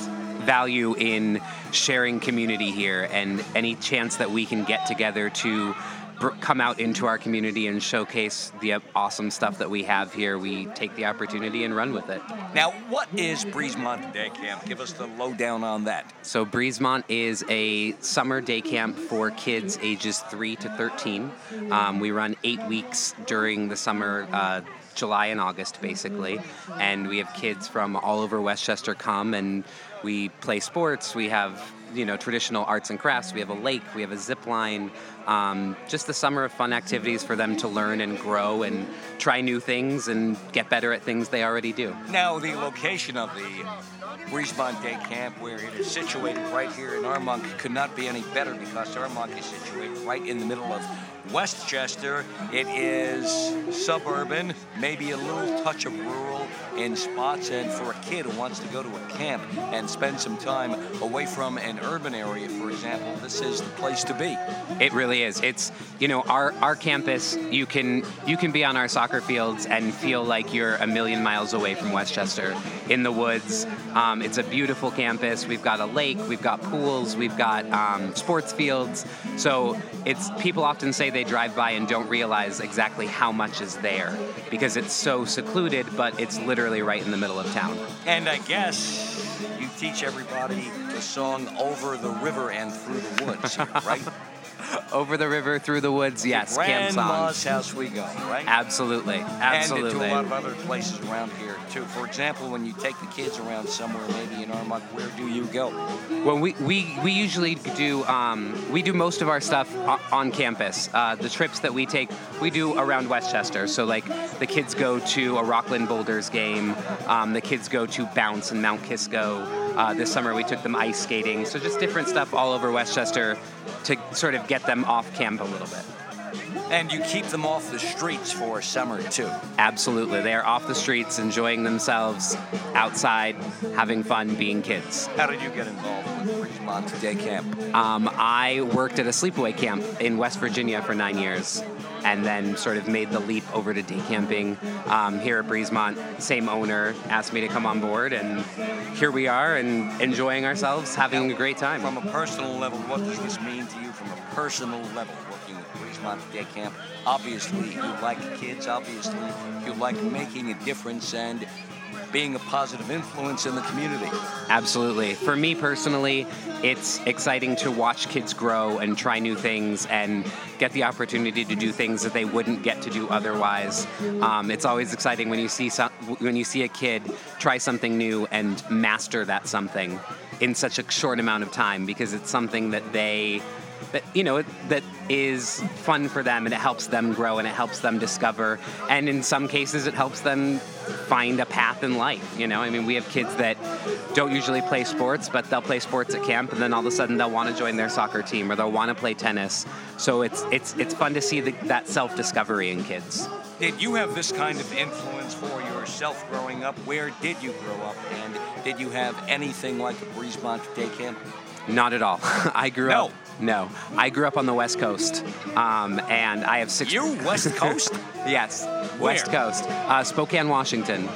value in sharing community here, and any chance that we can get together to br- come out into our community and showcase the awesome stuff that we have here, we take the opportunity and run with it. Now, what is Breezemont Day Camp? Give us the lowdown on that. So Breezemont is a summer day camp for kids ages three to thirteen. Um, we run eight weeks during the summer, uh, July and August, basically. And we have kids from all over Westchester come, and we play sports. We have, you know, traditional arts and crafts. We have a lake. We have a zip line. Um, just the summer of fun activities for them to learn and grow and try new things and get better at things they already do. Now, the location of the Breezemont Day Camp, where it is situated right here in Armonk, could not be any better because Armonk is situated right in the middle of Westchester. It is suburban, maybe a little touch of rural in spots, and for a kid who wants to go to a camp and spend some time away from an urban area, for example, this is the place to be. It really is. It's, you know, our, our campus, you can you can be on our soccer fields and feel like you're a million miles away from Westchester in the woods. Um, it's a beautiful campus. We've got a lake, we've got pools, we've got um, sports fields. So it's, people often say they drive by and don't realize exactly how much is there because it's so secluded, but it's literally right in the middle of town. And I guess you teach everybody the song Over the River and Through the Woods here, right? Over the river, through the woods, yes, camp Grandma's songs. house we go, right? Absolutely, absolutely. And to a lot of other places around here, too. For example, when you take the kids around somewhere, maybe in Armonk, where do you go? Well, we, we, we usually do, um, we do most of our stuff on campus. Uh, the trips that we take, we do around Westchester. So, like, the kids go to a Rockland Boulders game. Um, the kids go to Bounce in Mount Kisco. Uh, this summer, we took them ice skating. So just different stuff all over Westchester to sort of get them off camp a little bit. And you keep them off the streets for summer, too. Absolutely. They are off the streets, enjoying themselves, outside, having fun, being kids. How did you get involved with Breezemont Day Camp? Um, I worked at a sleepaway camp in West Virginia for nine years, and then sort of made the leap over to day camping um, here at Breezemont. Same owner asked me to come on board, and here we are, and enjoying ourselves, having now, a great time. From a personal level, what does this mean to you from a personal level, working with Breezemont Day Camp? Obviously, you like kids. Obviously, you like making a difference and being a positive influence in the community. Absolutely. For me personally, it's exciting to watch kids grow and try new things and get the opportunity to do things that they wouldn't get to do otherwise. Um, it's always exciting when you see some, when you see a kid try something new and master that something in such a short amount of time, because it's something that they that you know that is fun for them, and it helps them grow and it helps them discover, and in some cases it helps them find a path in life. You know, I mean, we have kids that don't usually play sports, but they'll play sports at camp, and then all of a sudden they'll want to join their soccer team or they'll want to play tennis. So it's it's it's fun to see the, that self-discovery in kids. Did you have this kind of influence for yourself growing up? Where did you grow up, and did you have anything like a Breezemont Day Camp? Not at all. I grew no. up. No, I grew up on the West Coast, um, and I have six. You West Coast? Yes, Where? West Coast, uh, Spokane, Washington.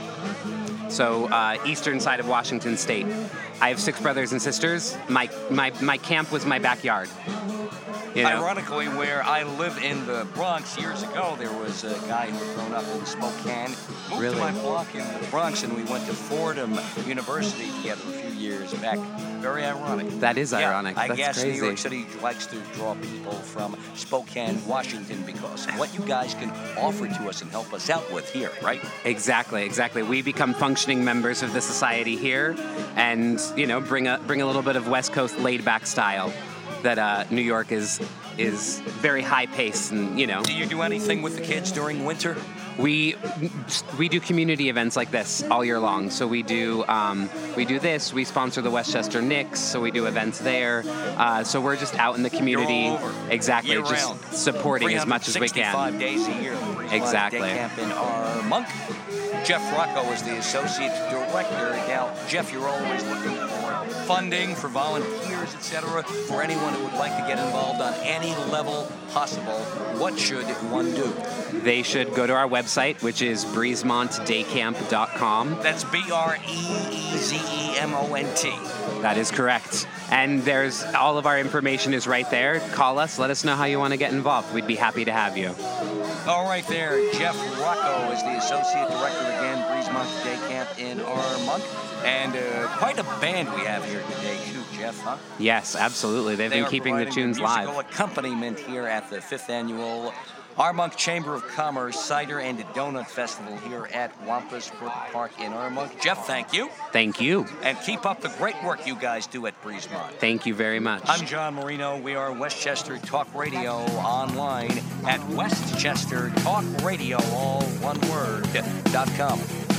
So uh, eastern side of Washington State. I have six brothers and sisters. My my my camp was my backyard. You know? Ironically, where I lived in the Bronx years ago, there was a guy who had grown up in Spokane, moved Really? to my block in the Bronx, and we went to Fordham University together a few years back. Very ironic. That is Yeah, ironic. I That's guess crazy. New York City likes to draw people from Spokane, Washington, because of what you guys can offer to us and help us out with here, right? Exactly, exactly. We become functioning members of the society here, and you know, bring a bring a little bit of West Coast laid-back style that uh, New York is is very high paced, and you know. Do you do anything with the kids during winter? We we do community events like this all year long. So we do um, we do this. We sponsor the Westchester Knicks, so we do events there. Uh, so we're just out in the community, You're all over, exactly, year just round. supporting as much as we can. three hundred sixty-five days a year. Breezemont Exactly. Day Camp in Armonk. Jeff Rocco is the associate director. Now, Jeff, you're always looking for funding for volunteers, et cetera. For anyone who would like to get involved on any level possible, what should one do? They should go to our website. website, which is breezemont day camp dot com. That's B R E E Z E M O N T. That is correct. And there's all of our information is right there. Call us. Let us know how you want to get involved. We'd be happy to have you. All right there. Jeff Rocco is the Associate Director again, Breezemont Day Camp in Armonk. And uh, quite a band we have here today, too, Jeff, huh? Yes, absolutely. They've they been keeping the tunes the musical live. accompaniment here at the fifth Annual Armonk Chamber of Commerce Cider and Donut Festival here at Wampus Brook Park in Armonk. Jeff, thank you. Thank you. And keep up the great work you guys do at Breezemont. Thank you very much. I'm John Marino. We are Westchester Talk Radio online at Westchester Talk Radio, all one word, dot com.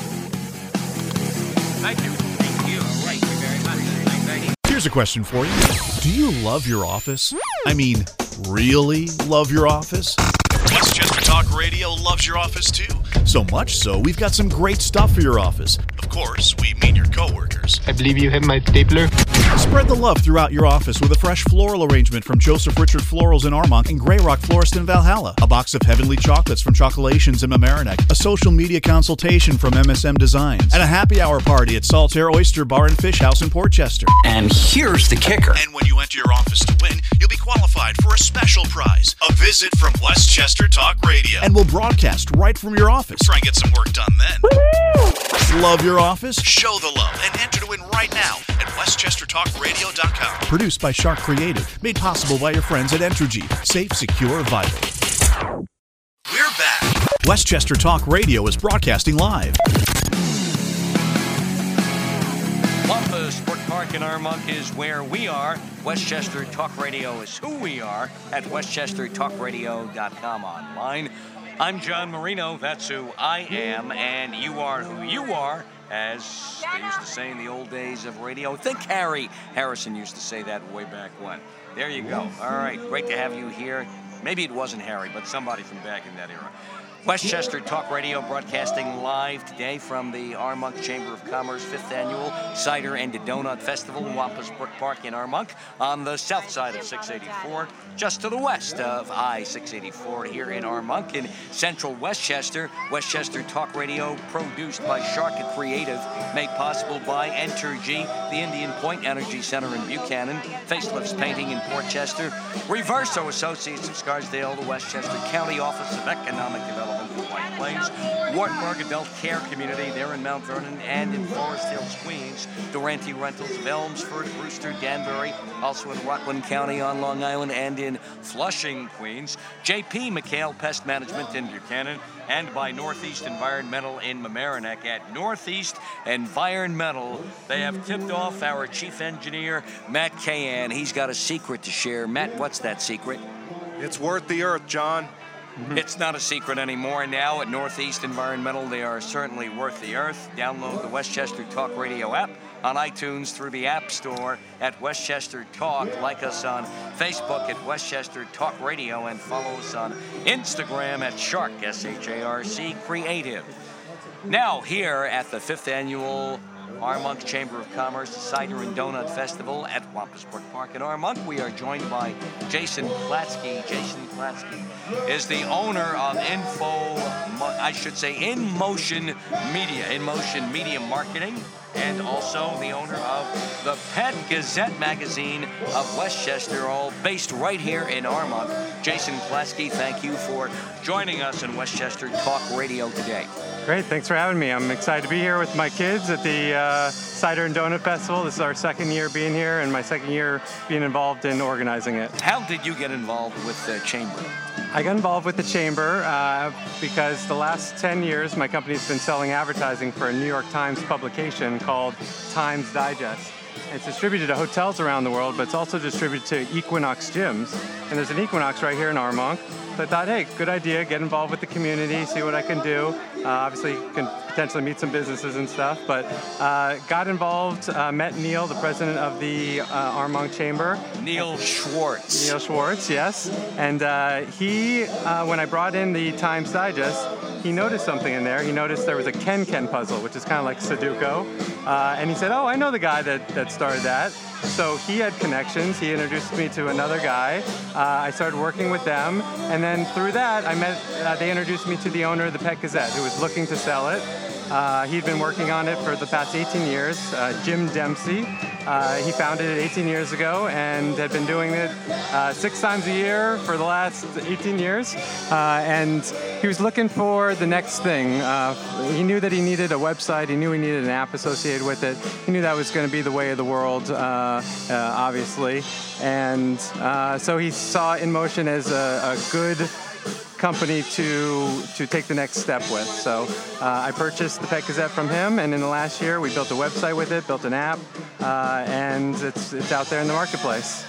Thank you. Thank you. Thank you very much. Thank you. Here's a question for you. Do you love your office? I mean, really love your office? Westchester Talk Radio loves your office too. So much so, we've got some great stuff for your office. Of course, we mean your coworkers. I believe you have my stapler. Spread the love throughout your office with a fresh floral arrangement from Joseph Richard Florals in Armonk and Grey Rock Florist in Valhalla. A box of heavenly chocolates from Chocolations in Mamaroneck. A social media consultation from M S M Designs. And a happy hour party at Saltaire Oyster Bar and Fish House in Portchester. And here's the kicker. And when you enter your office to win, you'll be qualified for a special prize. A visit from Westchester Talk Radio. And we'll broadcast right from your office. Try and get some work done then. Woo-hoo! Love your office? Show the love and enter to win right now at westchester talk radio dot com. Produced by Shark Creative. Made possible by your friends at Entergy. Safe, secure, vital. We're back. Westchester Talk Radio is broadcasting live. Wampus Brook Park in Armonk is where we are. Westchester Talk Radio is who we are at westchester talk radio dot com online. I'm John Marino, that's who I am, and you are who you are, as they used to say in the old days of radio. I think Harry Harrison used to say that way back when. There you go. All right, great to have you here. Maybe it wasn't Harry, but somebody from back in that era. Westchester Talk Radio broadcasting live today from the Armonk Chamber of Commerce fifth Annual Cider and Donut Festival in Wampus Brook Park in Armonk on the south side of six eighty-four, just to the west of I six eighty-four here in Armonk in central Westchester. Westchester Talk Radio produced by Shark Creative, made possible by Entergy, the Indian Point Energy Center in Buchanan, Facelifts Painting in Portchester, Reverso Associates of Scarsdale, the Westchester County Office of Economic Development for White Plains, Wartburg Adult Care Community there in Mount Vernon and in Forest Hills, Queens, Durante Rentals of Elmsford, Brewster, Danbury, also in Rockland County on Long Island and in Flushing, Queens, J P McHale Pest Management in Buchanan, and by Northeast Environmental in Mamaroneck. At Northeast Environmental, they have tipped off our chief engineer, Matt Kayan. He's got a secret to share. Matt, what's that secret? It's worth the earth, John. Mm-hmm. It's not a secret anymore. Now at Northeast Environmental, they are certainly worth the earth. Download the Westchester Talk Radio app on iTunes through the App Store at Westchester Talk. Like us on Facebook at Westchester Talk Radio and follow us on Instagram at Shark, S H A R C Creative. Now here at the fifth Annual Armonk Chamber of Commerce Cider and Donut Festival at Wampus Brook Park in Armonk, we are joined by Jason Klatsky. Jason Klatsky is the owner of Info, I should say, In Motion Media, In Motion Media Marketing, and also the owner of the Pet Gazette magazine of Westchester, all based right here in Armonk. Jason Klatsky, thank you for joining us in Westchester Talk Radio today. Great, thanks for having me. I'm excited to be here with my kids at the uh, Cider and Donut Festival. This is our second year being here and my second year being involved in organizing it. How did you get involved with the Chamber? I got involved with the Chamber uh, because the last ten years my company's been selling advertising for a New York Times publication called Times Digest. It's distributed to hotels around the world, but it's also distributed to Equinox gyms. And there's an Equinox right here in Armonk. So I thought, hey, good idea, get involved with the community, see what I can do. Uh, obviously, can potentially meet some businesses and stuff, but uh, got involved, uh, met Neil, the president of the uh, Armonk Chamber. Neil Schwartz. Neil Schwartz, yes. And uh, he, uh, when I brought in the Times Digest, he noticed something in there. He noticed there was a Ken Ken puzzle, which is kind of like Sudoku. Uh, and he said, oh, I know the guy that, that started that. So he had connections. He introduced me to another guy. Uh, I started working with them, and then through that, I met. Uh, they introduced me to the owner of the Pet Gazette, who was looking to sell it. Uh, he'd been working on it for the past eighteen years, uh, Jim Dempsey. Uh, he founded it eighteen years ago and had been doing it uh, six times a year for the last eighteen years. Uh, and he was looking for the next thing. Uh, he knew that he needed a website. He knew he needed an app associated with it. He knew that was going to be the way of the world, uh, uh, obviously. And uh, so he saw InMotion as a, a good company to to take the next step with. So uh, I purchased the Pet Gazette from him, and in the last year we built a website with it, built an app, uh, and it's it's out there in the marketplace.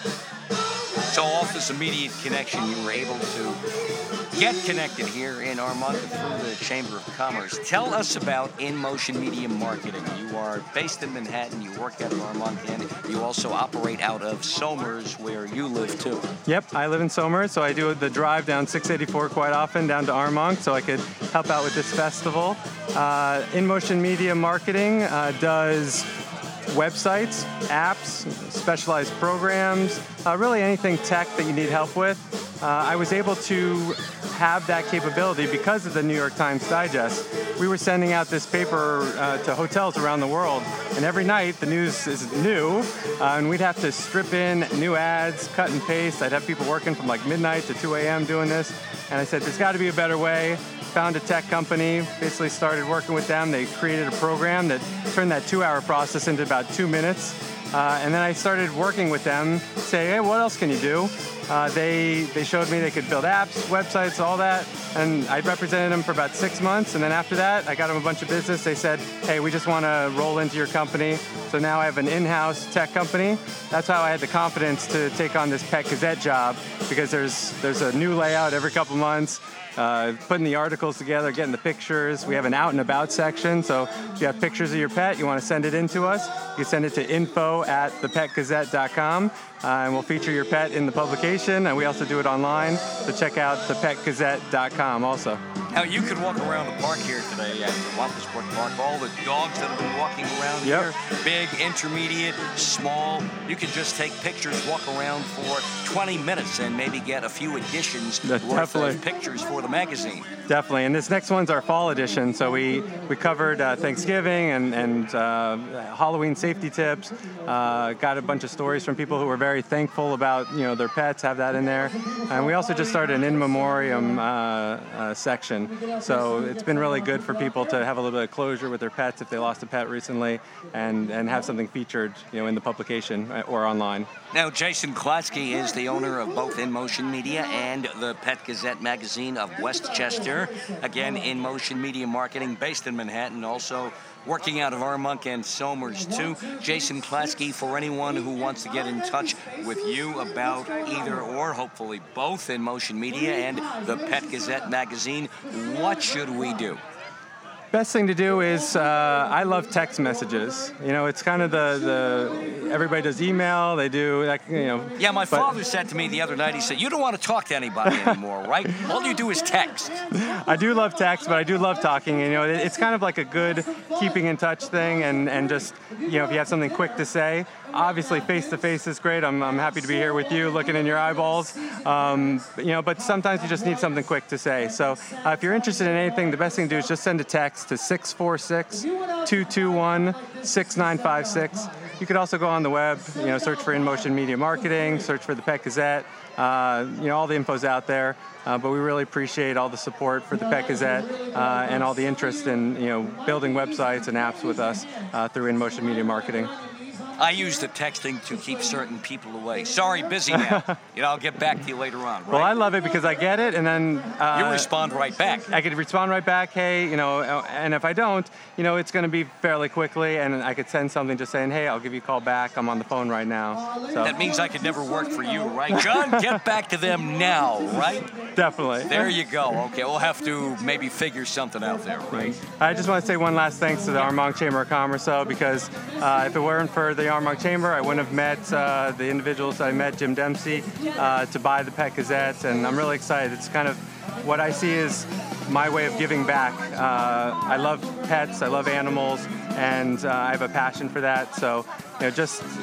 So off this immediate connection, you were able to get connected here in Armonk through the Chamber of Commerce. Tell us about InMotion Media Marketing. You are based in Manhattan, you work out of Armonk, and you also operate out of Somers, where you live too. Yep, I live in Somers, so I do the drive down six eighty-four quite often down to Armonk, so I could help out with this festival. Uh, InMotion Media Marketing uh, does websites, apps, specialized programs, uh, really anything tech that you need help with. Uh, I was able to have that capability because of the New York Times Digest. We were sending out this paper uh, to hotels around the world, and every night the news is new, uh, and we'd have to strip in new ads, cut and paste. I'd have people working from like midnight to two a.m. doing this, and I said, there's got to be a better way. Found a tech company, basically started working with them. They created a program that turned that two-hour process into about two minutes. Uh, and then I started working with them, say, hey, what else can you do? Uh, they they showed me they could build apps, websites, all that, and I represented them for about six months. And then after that, I got them a bunch of business. They said, hey, we just want to roll into your company. So now I have an in-house tech company. That's how I had the confidence to take on this Pet Gazette job, because there's there's a new layout every couple months. Uh, putting the articles together, getting the pictures. We have an out and about section, so if you have pictures of your pet, you want to send it in to us, you can send it to info at the pet gazette dot com, uh, and we'll feature your pet in the publication, and we also do it online, so check out the pet gazette dot com also. Now, you could walk around the park here today at Wampusbrook Park. All the dogs that have been walking around yep. here, big, intermediate, small. You could just take pictures, walk around for twenty minutes, and maybe get a few editions That's worth definitely. of pictures for the magazine. Definitely, and this next one's our fall edition. So we we covered uh, Thanksgiving and and uh, Halloween safety tips. Uh, got a bunch of stories from people who were very thankful about you know their pets. Have that in there, and we also just started an in memoriam uh, uh, section. So it's been really good for people to have a little bit of closure with their pets if they lost a pet recently, and and have something featured you know in the publication or online. Now, Jason Klatsky is the owner of both InMotion Media and the Pet Gazette magazine of Westchester. Again, InMotion Media Marketing, based in Manhattan, also working out of Armonk and Somers, too. Jason Klatsky, for anyone who wants to get in touch with you about either or, hopefully both, InMotion Media and the Pet Gazette magazine, what should we do? Best thing to do is, uh, I love text messages. You know, it's kind of the, the everybody does email, they do, like, you know. Yeah, my but, father said to me the other night, he said, you don't want to talk to anybody anymore, right? All you do is text. I do love text, but I do love talking. You know, it, it's kind of like a good keeping in touch thing, and, and just, you know, if you have something quick to say. Obviously, face-to-face is great. I'm, I'm happy to be here with you, looking in your eyeballs. Um, you know, but sometimes you just need something quick to say. So uh, if you're interested in anything, the best thing to do is just send a text to six four six, two two one, six nine five six. You could also go on the web, you know, search for InMotion Media Marketing, search for the Pet Gazette. Uh, you know, all the info's out there. Uh, but we really appreciate all the support for the Pet Gazette uh, and all the interest in, you know, building websites and apps with us uh, through InMotion Media Marketing. I use the texting to keep certain people away. Sorry, busy now. You know, I'll get back to you later on, right? Well, I love it because I get it, and then... Uh, you respond right back. I could respond right back, hey, you know, and if I don't, you know, it's going to be fairly quickly, and I could send something just saying, hey, I'll give you a call back. I'm on the phone right now. So. That means I could never work for you, right? John, get back to them now, right? Definitely. There you go. Okay, we'll have to maybe figure something out there, right? I just want to say one last thanks to the Armonk Chamber of Commerce, though, because uh, if it weren't for the Armonk Chamber, I wouldn't have met uh, the individuals I met, Jim Dempsey, uh, to buy the Pet Gazette, and I'm really excited. It's kind of what I see is my way of giving back. Uh, I love pets, I love animals, and uh, I have a passion for that. So, you know, just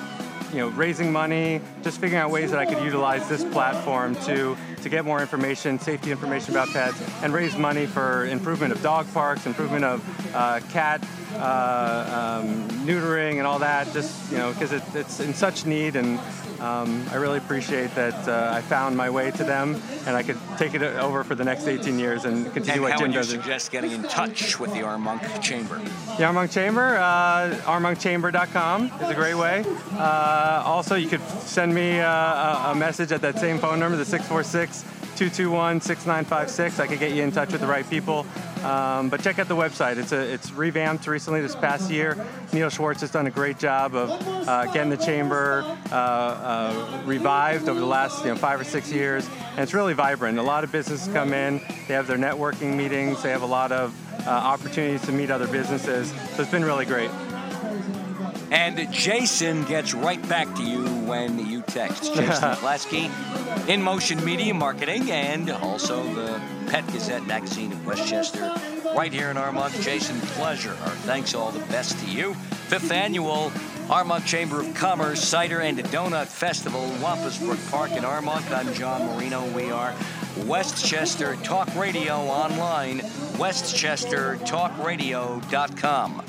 you know, raising money, just figuring out ways that I could utilize this platform to to get more information, safety information about pets, and raise money for improvement of dog parks, improvement of uh, cat uh, um, neutering and all that, just, you know, because it, it's in such need, and um, I really appreciate that uh, I found my way to them, and I could take it over for the next eighteen years and continue and what how Jim would you does. suggest getting in touch with the Armonk Chamber? The Armonk Chamber, uh, armonk chamber dot com is a great way. Uh, also, you could send me uh, a, a message at that same phone number, the six four six, two two one, six nine five six. I could get you in touch with the right people. Um, but check out the website. It's a, it's revamped recently this past year. Neil Schwartz has done a great job of uh, getting the chamber uh, uh, revived over the last you know, five or six years. And it's really vibrant. A lot of businesses come in. They have their networking meetings. They have a lot of uh, opportunities to meet other businesses. So it's been really great. And Jason gets right back to you when you text. Jason Klasky, In Motion Media Marketing, and also the Pet Gazette magazine of Westchester, right here in Armonk. Jason, pleasure. Our thanks, all the best to you. Fifth annual Armonk Chamber of Commerce Cider and Donut Festival, Wampus Brook Park in Armonk. I'm John Marino. We are Westchester Talk Radio online, westchester talk radio dot com.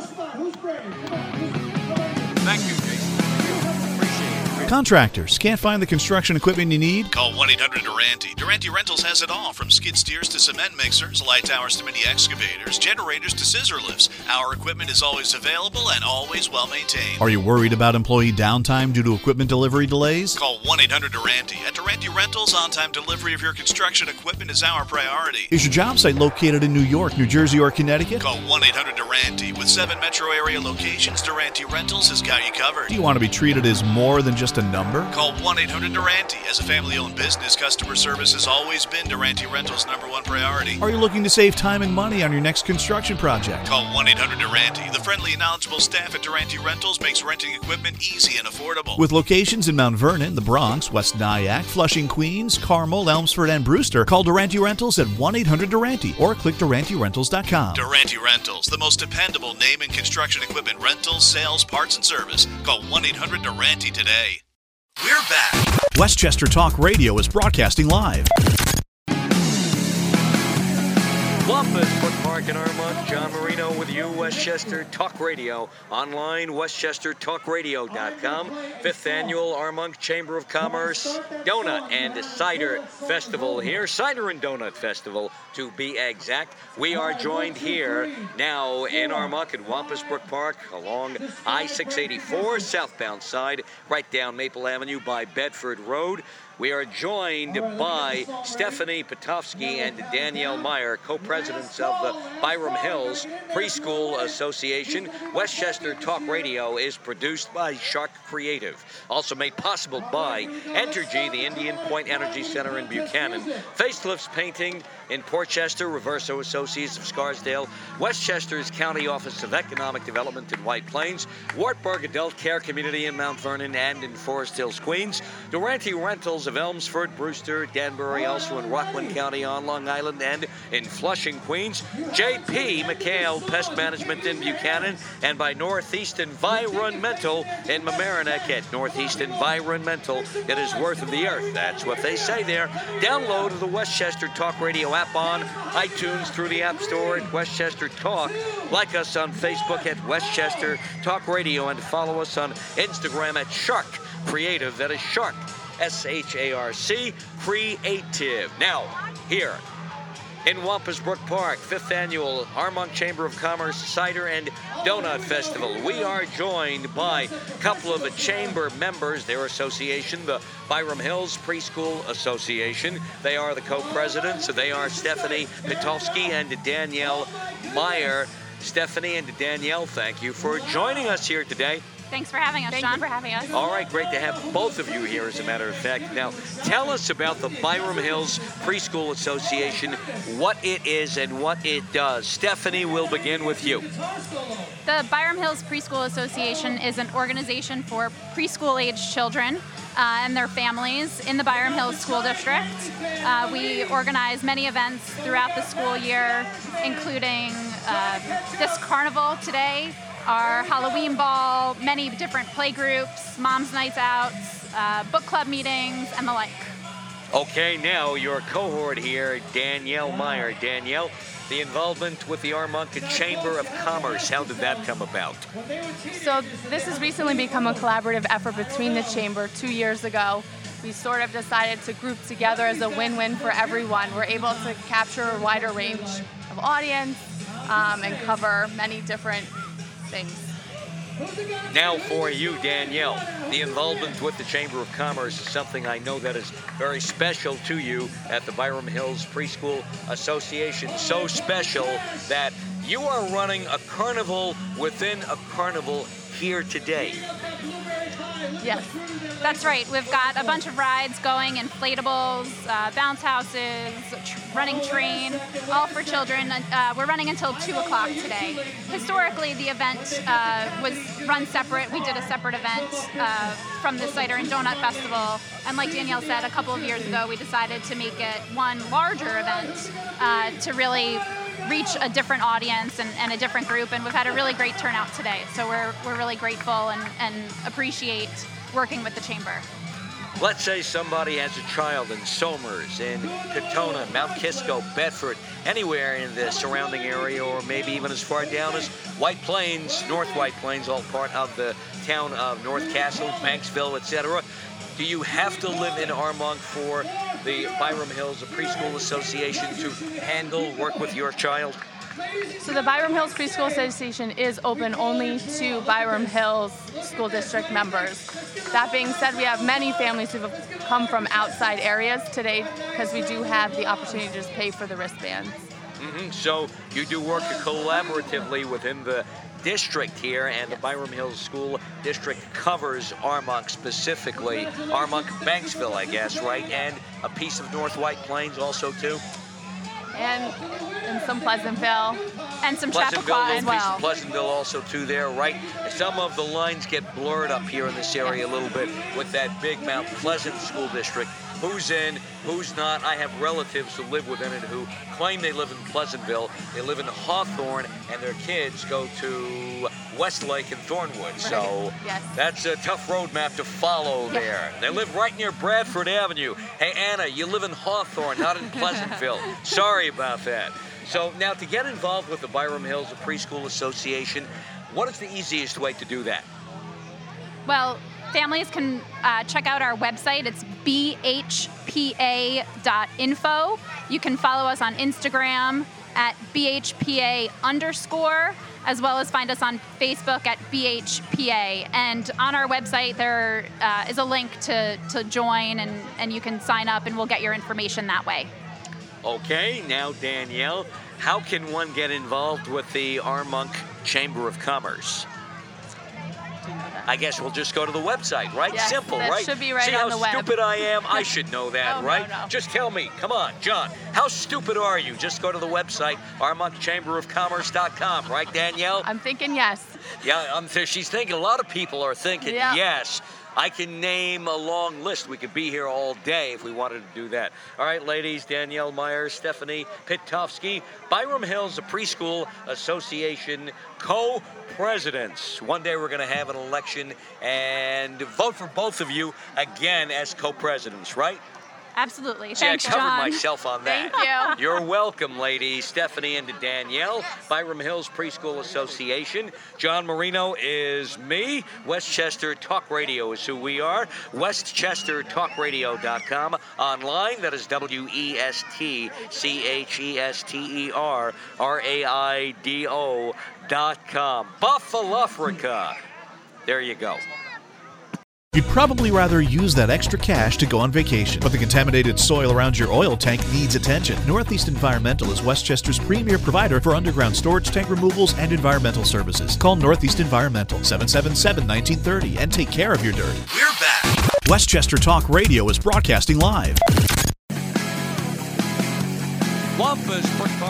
Thank you, Jason. Appreciate it. Contractors, can't find the construction equipment you need? Call one eight hundred Durante. Durante Rentals has it all, from skid steers to cement mixers, light towers to mini excavators, generators to scissor lifts. Our equipment is always available and always well maintained. Are you worried about employee downtime due to equipment delivery delays? Call one eight hundred Durante. At Durante Rentals, on-time delivery of your construction equipment is our priority. Is your job site located in New York, New Jersey, or Connecticut? Call one eight hundred Durante. With seven metro area locations, Durante Rentals has got you covered. Do you want to be treated as more than just a number? Call one eight hundred Durante. As a family-owned business, customer service has always been Durante Rentals' number one priority. Are you looking to save time and money on your next construction project? Call one eight hundred Durante. The friendly and knowledgeable staff at Durante Rentals makes renting equipment easy and affordable. With locations in Mount Vernon, the Bronx, West Nyack, Flushing, Queens, Carmel, Elmsford, and Brewster, call Durante Rentals at one eight hundred Durante or click Durante Rentals dot com. Durante Rentals, the most dependable name in construction equipment rentals, sales, parts, and service. Call one eight hundred Durante today. We're back. Westchester Talk Radio is broadcasting live. Wampus Brook Park in Armonk. John Marino with you, Westchester Talk Radio. Online, westchester talk radio dot com. Fifth annual Armonk Chamber of Commerce Donut and Cider Festival here. Cider and Donut Festival, to be exact. We are joined here now in Armonk at Wampus Brook Park along I six eighty-four, southbound side, right down Maple Avenue by Bedford Road. We are joined by Stephanie Petofsky and Danielle Meyer, co-presidents of the Byram Hills Preschool Association. Westchester Talk Radio is produced by Shark Creative. Also made possible by Entergy, the Indian Point Energy Center in Buchanan. Facelifts Painting in Portchester, Reverso Associates of Scarsdale, Westchester's County Office of Economic Development in White Plains, Wartburg Adult Care Community in Mount Vernon and in Forest Hills, Queens, Durante Rentals of Elmsford, Brewster, Danbury, also in Rockland County on Long Island and in Flushing, Queens, J P McHale Pest Management in Buchanan, and by Northeast Environmental in Mamaroneck. At Northeast Environmental, it is worth of the earth. That's what they say there. Download the Westchester Talk Radio app on iTunes through the App Store at Westchester Talk. Like us on Facebook at Westchester Talk Radio, and follow us on Instagram at Shark Creative. That is Shark, S H A R C, Creative. Now, here in Wampus Brook Park, fifth annual Armonk Chamber of Commerce Cider and Donut Festival. We are joined by a couple of the chamber members, their association, the Byram Hills Preschool Association. They are the co-presidents. They are Stephanie Petofsky and Danielle Meyer. Stephanie and Danielle, thank you for joining us here today. Thanks for having us, Thank John. you for having us. All right, great to have both of you here, as a matter of fact. Now, tell us about the Byram Hills Preschool Association, what it is and what it does. Stephanie, we'll begin with you. The Byram Hills Preschool Association is an organization for preschool-age children uh, and their families in the Byram Hills School District. Uh, we organize many events throughout the school year, including uh, this carnival today, our Halloween ball, many different play groups, moms' nights out, uh, book club meetings, and the like. Okay, now your cohort here, Danielle Meyer. Danielle, the involvement with the Armonk Chamber of Commerce, how did that come about? So this has recently become a collaborative effort between the Chamber. Two years ago, we sort of decided to group together as a win-win for everyone. We're able to capture a wider range of audience um, and cover many different things. Now for you, Danielle, the involvement with the Chamber of Commerce is something I know that is very special to you at the Byram Hills Preschool Association. So special that you are running a carnival within a carnival here today. Yes, that's right. We've got a bunch of rides going, inflatables, uh, bounce houses, tr- running train, all for children. Uh, we're running until two o'clock today. Historically, the event uh, was run separate. We did a separate event uh, from the Cider and Donut Festival. And like Danielle said, a couple of years ago, we decided to make it one larger event uh, to really reach a different audience and, and a different group, and we've had a really great turnout today. So we're we're really grateful and, and appreciate working with the Chamber. Let's say somebody has a child in Somers, in Katona, Mount Kisco, Bedford, anywhere in the surrounding area, or maybe even as far down as White Plains, North White Plains, all part of the town of North Castle, Banksville, et cetera. Do you have to live in Armonk for the Byram Hills Preschool Association to handle, work with your child? So the Byram Hills Preschool Association is open only to Byram Hills School District members. That being said, we have many families who have come from outside areas today because we do have the opportunity to just pay for the wristbands. Mm-hmm. So you do work collaboratively within the district here, and the Byram Hills School District covers Armonk specifically. Armonk, Banksville, I guess, right? And a piece of North White Plains also, too? And, and some Pleasantville. And some Pleasantville, Chappaqua as well. Piece of Pleasantville also, too, there, right? Some of the lines get blurred up here in this area a little bit with that big Mount Pleasant School District. Who's in, who's not. I have relatives who live within it who claim they live in Pleasantville. They live in Hawthorne, and their kids go to Westlake and Thornwood. So yes. That's a tough roadmap to follow there. They live right near Bradford Avenue. Hey, Anna, you live in Hawthorne, not in Pleasantville. Sorry about that. So now to get involved with the Byram Hills Preschool Association, what is the easiest way to do that? Well, families can uh, check out our website. It's b h p a dot info. You can follow us on Instagram at b h p a underscore, as well as find us on Facebook at B H P A. And on our website, there uh, is a link to, to join, and, and you can sign up, and we'll get your information that way. Okay, now Danielle, how can one get involved with the Armonk Chamber of Commerce? I guess we'll just go to the website, right? Yes, Simple, that right? should be right See on how the web. stupid I am? I should know that, Oh, no, right? no. Just tell me. Come on, John. How stupid are you? Just go to the website, armonk chamber of commerce dot com, right, Danielle? I'm thinking yes. Yeah, I'm th- she's thinking. A lot of people are thinking Yeah. yes. I can name a long list. We could be here all day if we wanted to do that. All right, ladies, Danielle Meyer, Stephanie Pitofsky, Byram Hills Preschool Association co-presidents. One day we're going to have an election and vote for both of you again as co-presidents, right? Absolutely. See, Thanks, I covered John. myself on that. Thank you. You're welcome, ladies. Stephanie and Danielle. Byram Hills Preschool Association. John Marino is me. Westchester Talk Radio is who we are. westchester talk radio dot com. Online, that is W E S T C H E S T E R R A I D O dot com. Buffalo-Africa. There you go. You'd probably rather use that extra cash to go on vacation, but the contaminated soil around your oil tank needs attention. Northeast Environmental is Westchester's premier provider for underground storage tank removals and environmental services. Call Northeast Environmental, seven seven seven, one nine three zero, and take care of your dirt. We're back. Westchester Talk Radio is broadcasting live. Wampus Brick Park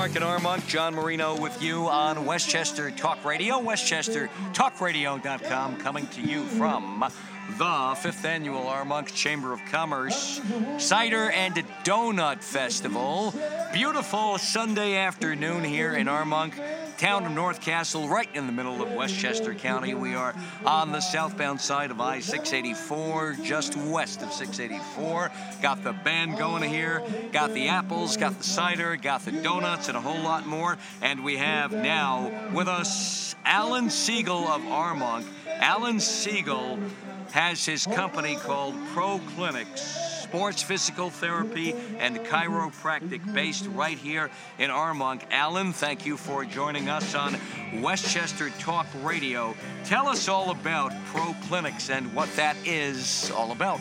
Park in Armonk. John Marino with you on Westchester Talk Radio, westchester talk radio dot com, coming to you from the fifth Annual Armonk Chamber of Commerce Cider and Donut Festival. Beautiful Sunday afternoon here in Armonk, town of North Castle, right in the middle of Westchester County. We are on the southbound side of I six eighty-four, just west of six eighty-four. Got the band going here, got the apples, got the cider, got the donuts, and a whole lot more. And we have now with us Alan Siegel of Armonk. Alan Siegel has his company called Pro Clinics, sports physical therapy and chiropractic, based right here in Armonk. Alan, thank you for joining us on Westchester Talk Radio. Tell us all about Pro Clinics and what that is all about.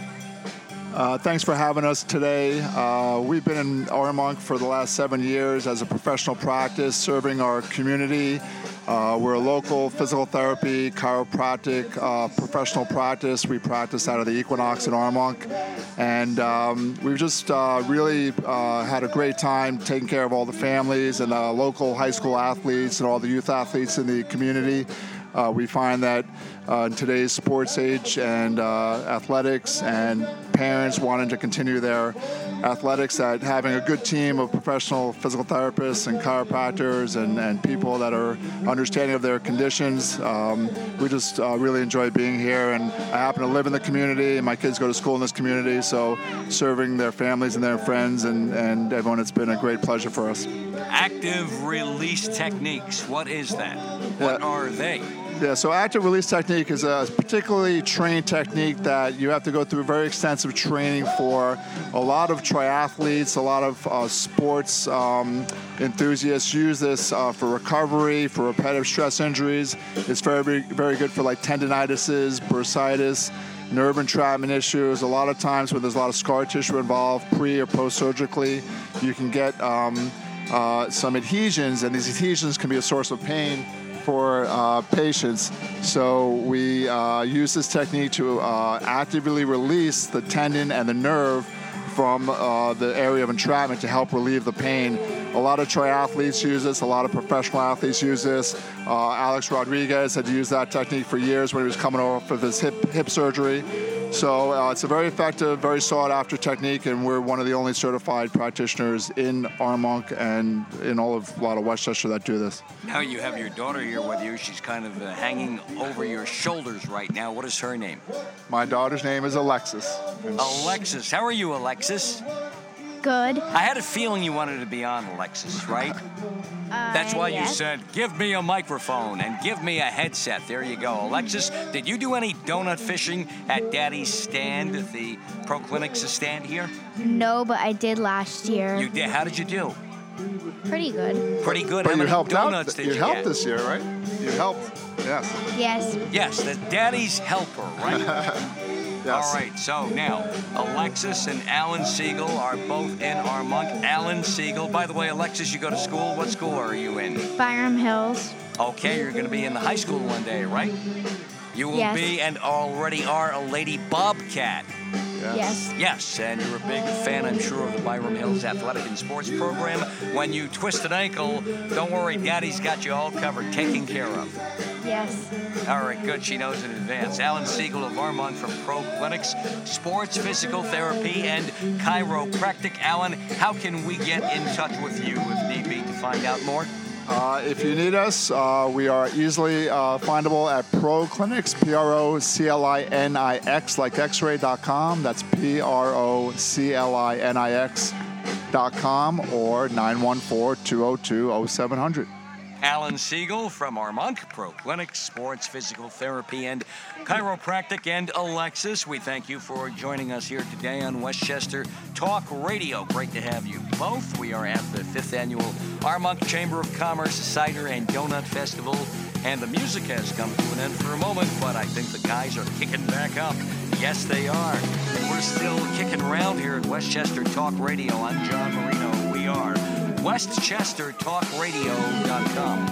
Uh, thanks for having us today. Uh, we've been in Armonk for the last seven years as a professional practice, serving our community. Uh, we're a local physical therapy, chiropractic, uh, professional practice. We practice out of the Equinox in Armonk. And um, we've just uh, really uh, had a great time taking care of all the families and uh, local high school athletes and all the youth athletes in the community. Uh, we find that uh, in today's sports age and uh, athletics and parents wanting to continue their athletics, that having a good team of professional physical therapists and chiropractors and, and people that are understanding of their conditions, um, we just uh, really enjoy being here. And I happen to live in the community, and my kids go to school in this community, so serving their families and their friends and, and everyone, it's been a great pleasure for us. Active release techniques, what is that? What Yeah. are they? Yeah, so active release technique is a particularly trained technique that you have to go through very extensive training for. A lot of triathletes, a lot of uh, sports um, enthusiasts use this uh, for recovery, for repetitive stress injuries. It's very, very good for like tendinitises, bursitis, nerve entrapment issues. A lot of times when there's a lot of scar tissue involved, pre or post-surgically, you can get um, uh, some adhesions, and these adhesions can be a source of pain for uh, patients. So we uh, use this technique to uh, actively release the tendon and the nerve from uh, the area of entrapment to help relieve the pain. A lot of triathletes use this, a lot of professional athletes use this. Uh, Alex Rodriguez had used that technique for years when he was coming off of his hip, hip surgery. So uh, it's a very effective, very sought-after technique, and we're one of the only certified practitioners in Armonk and in all of a lot of Westchester that do this. Now you have your daughter here with you. She's kind of uh, hanging over your shoulders right now. What is her name? My daughter's name is Alexis. Alexis. How are you, Alexis? Good. I had a feeling you wanted to be on, Alexis, right? Uh, That's why yes. you said, give me a microphone and give me a headset. There you go. Alexis, did you do any donut fishing at Daddy's stand, at the Pro Clinics stand here? No, but I did last year. You did. How did you do? Pretty good. Pretty good. But How you many helped donuts out. did you you helped get? this year, right? You helped. Yes. Yes. Yes, the Daddy's helper, right? Yes. All right, so now, Alexis and Alan Siegel are both in Armonk. Alan Siegel, by the way, Alexis, you go to school. What school are you in? Byram Hills. Okay, you're going to be in the high school one day, right? You will Yes. be and already are a Lady Bobcat. Yes. Yes, and you're a big fan, I'm sure, of the Byram Hills Athletic and Sports Program. When you twist an ankle, don't worry, Daddy's got you all covered, taken care of. Yes. All right, good. She knows in advance. Alan Siegel of Armonk from Pro Clinics, Sports Physical Therapy and Chiropractic. Alan, how can we get in touch with you if need be to find out more? Uh, if you need us, uh, we are easily uh, findable at Pro Clinics, P R O C L I N I X, like x-ray dot com. That's P R O C L I N I X dot com, or nine one four, two oh two, oh seven hundred. Alan Siegel from Armonk, Pro Clinics, Sports Physical Therapy and Chiropractic, and Alexis, we thank you for joining us here today on Westchester Talk Radio. Great to have you both. We are at the fifth Annual Armonk Chamber of Commerce Cider and Donut Festival, and the music has come to an end for a moment, but I think the guys are kicking back up. Yes, they are. We're still kicking around here at Westchester Talk Radio. I'm John Marino. We are westchester talk radio dot com.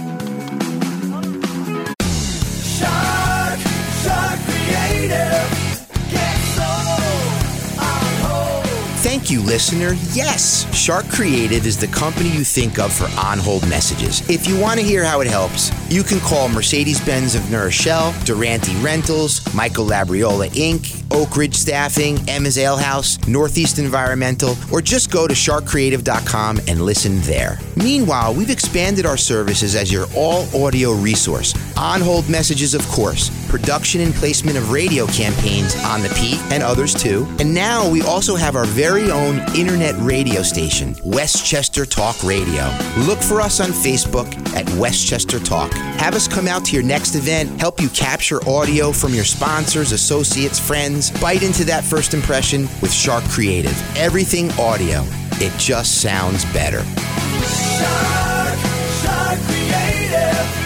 Shark, Shark Creative, get so on hold. Thank you you, listener. Yes, Shark Creative is the company you think of for on-hold messages. If you want to hear how it helps, you can call Mercedes-Benz of New Rochelle, Durante Rentals, Michael Labriola Incorporated, Oak Ridge Staffing, Emma's Ale House, Northeast Environmental, or just go to shark creative dot com and listen there. Meanwhile, we've expanded our services as your all-audio resource. On-hold messages, of course, production and placement of radio campaigns on the Peak and others too. And now we also have our very own internet radio station, Westchester Talk Radio. Look for us on Facebook at Westchester Talk. Have us come out to your next event, help you capture audio from your sponsors, associates, friends. Bite into that first impression with Shark Creative. Everything audio. It just sounds better. Shark, Shark Creative.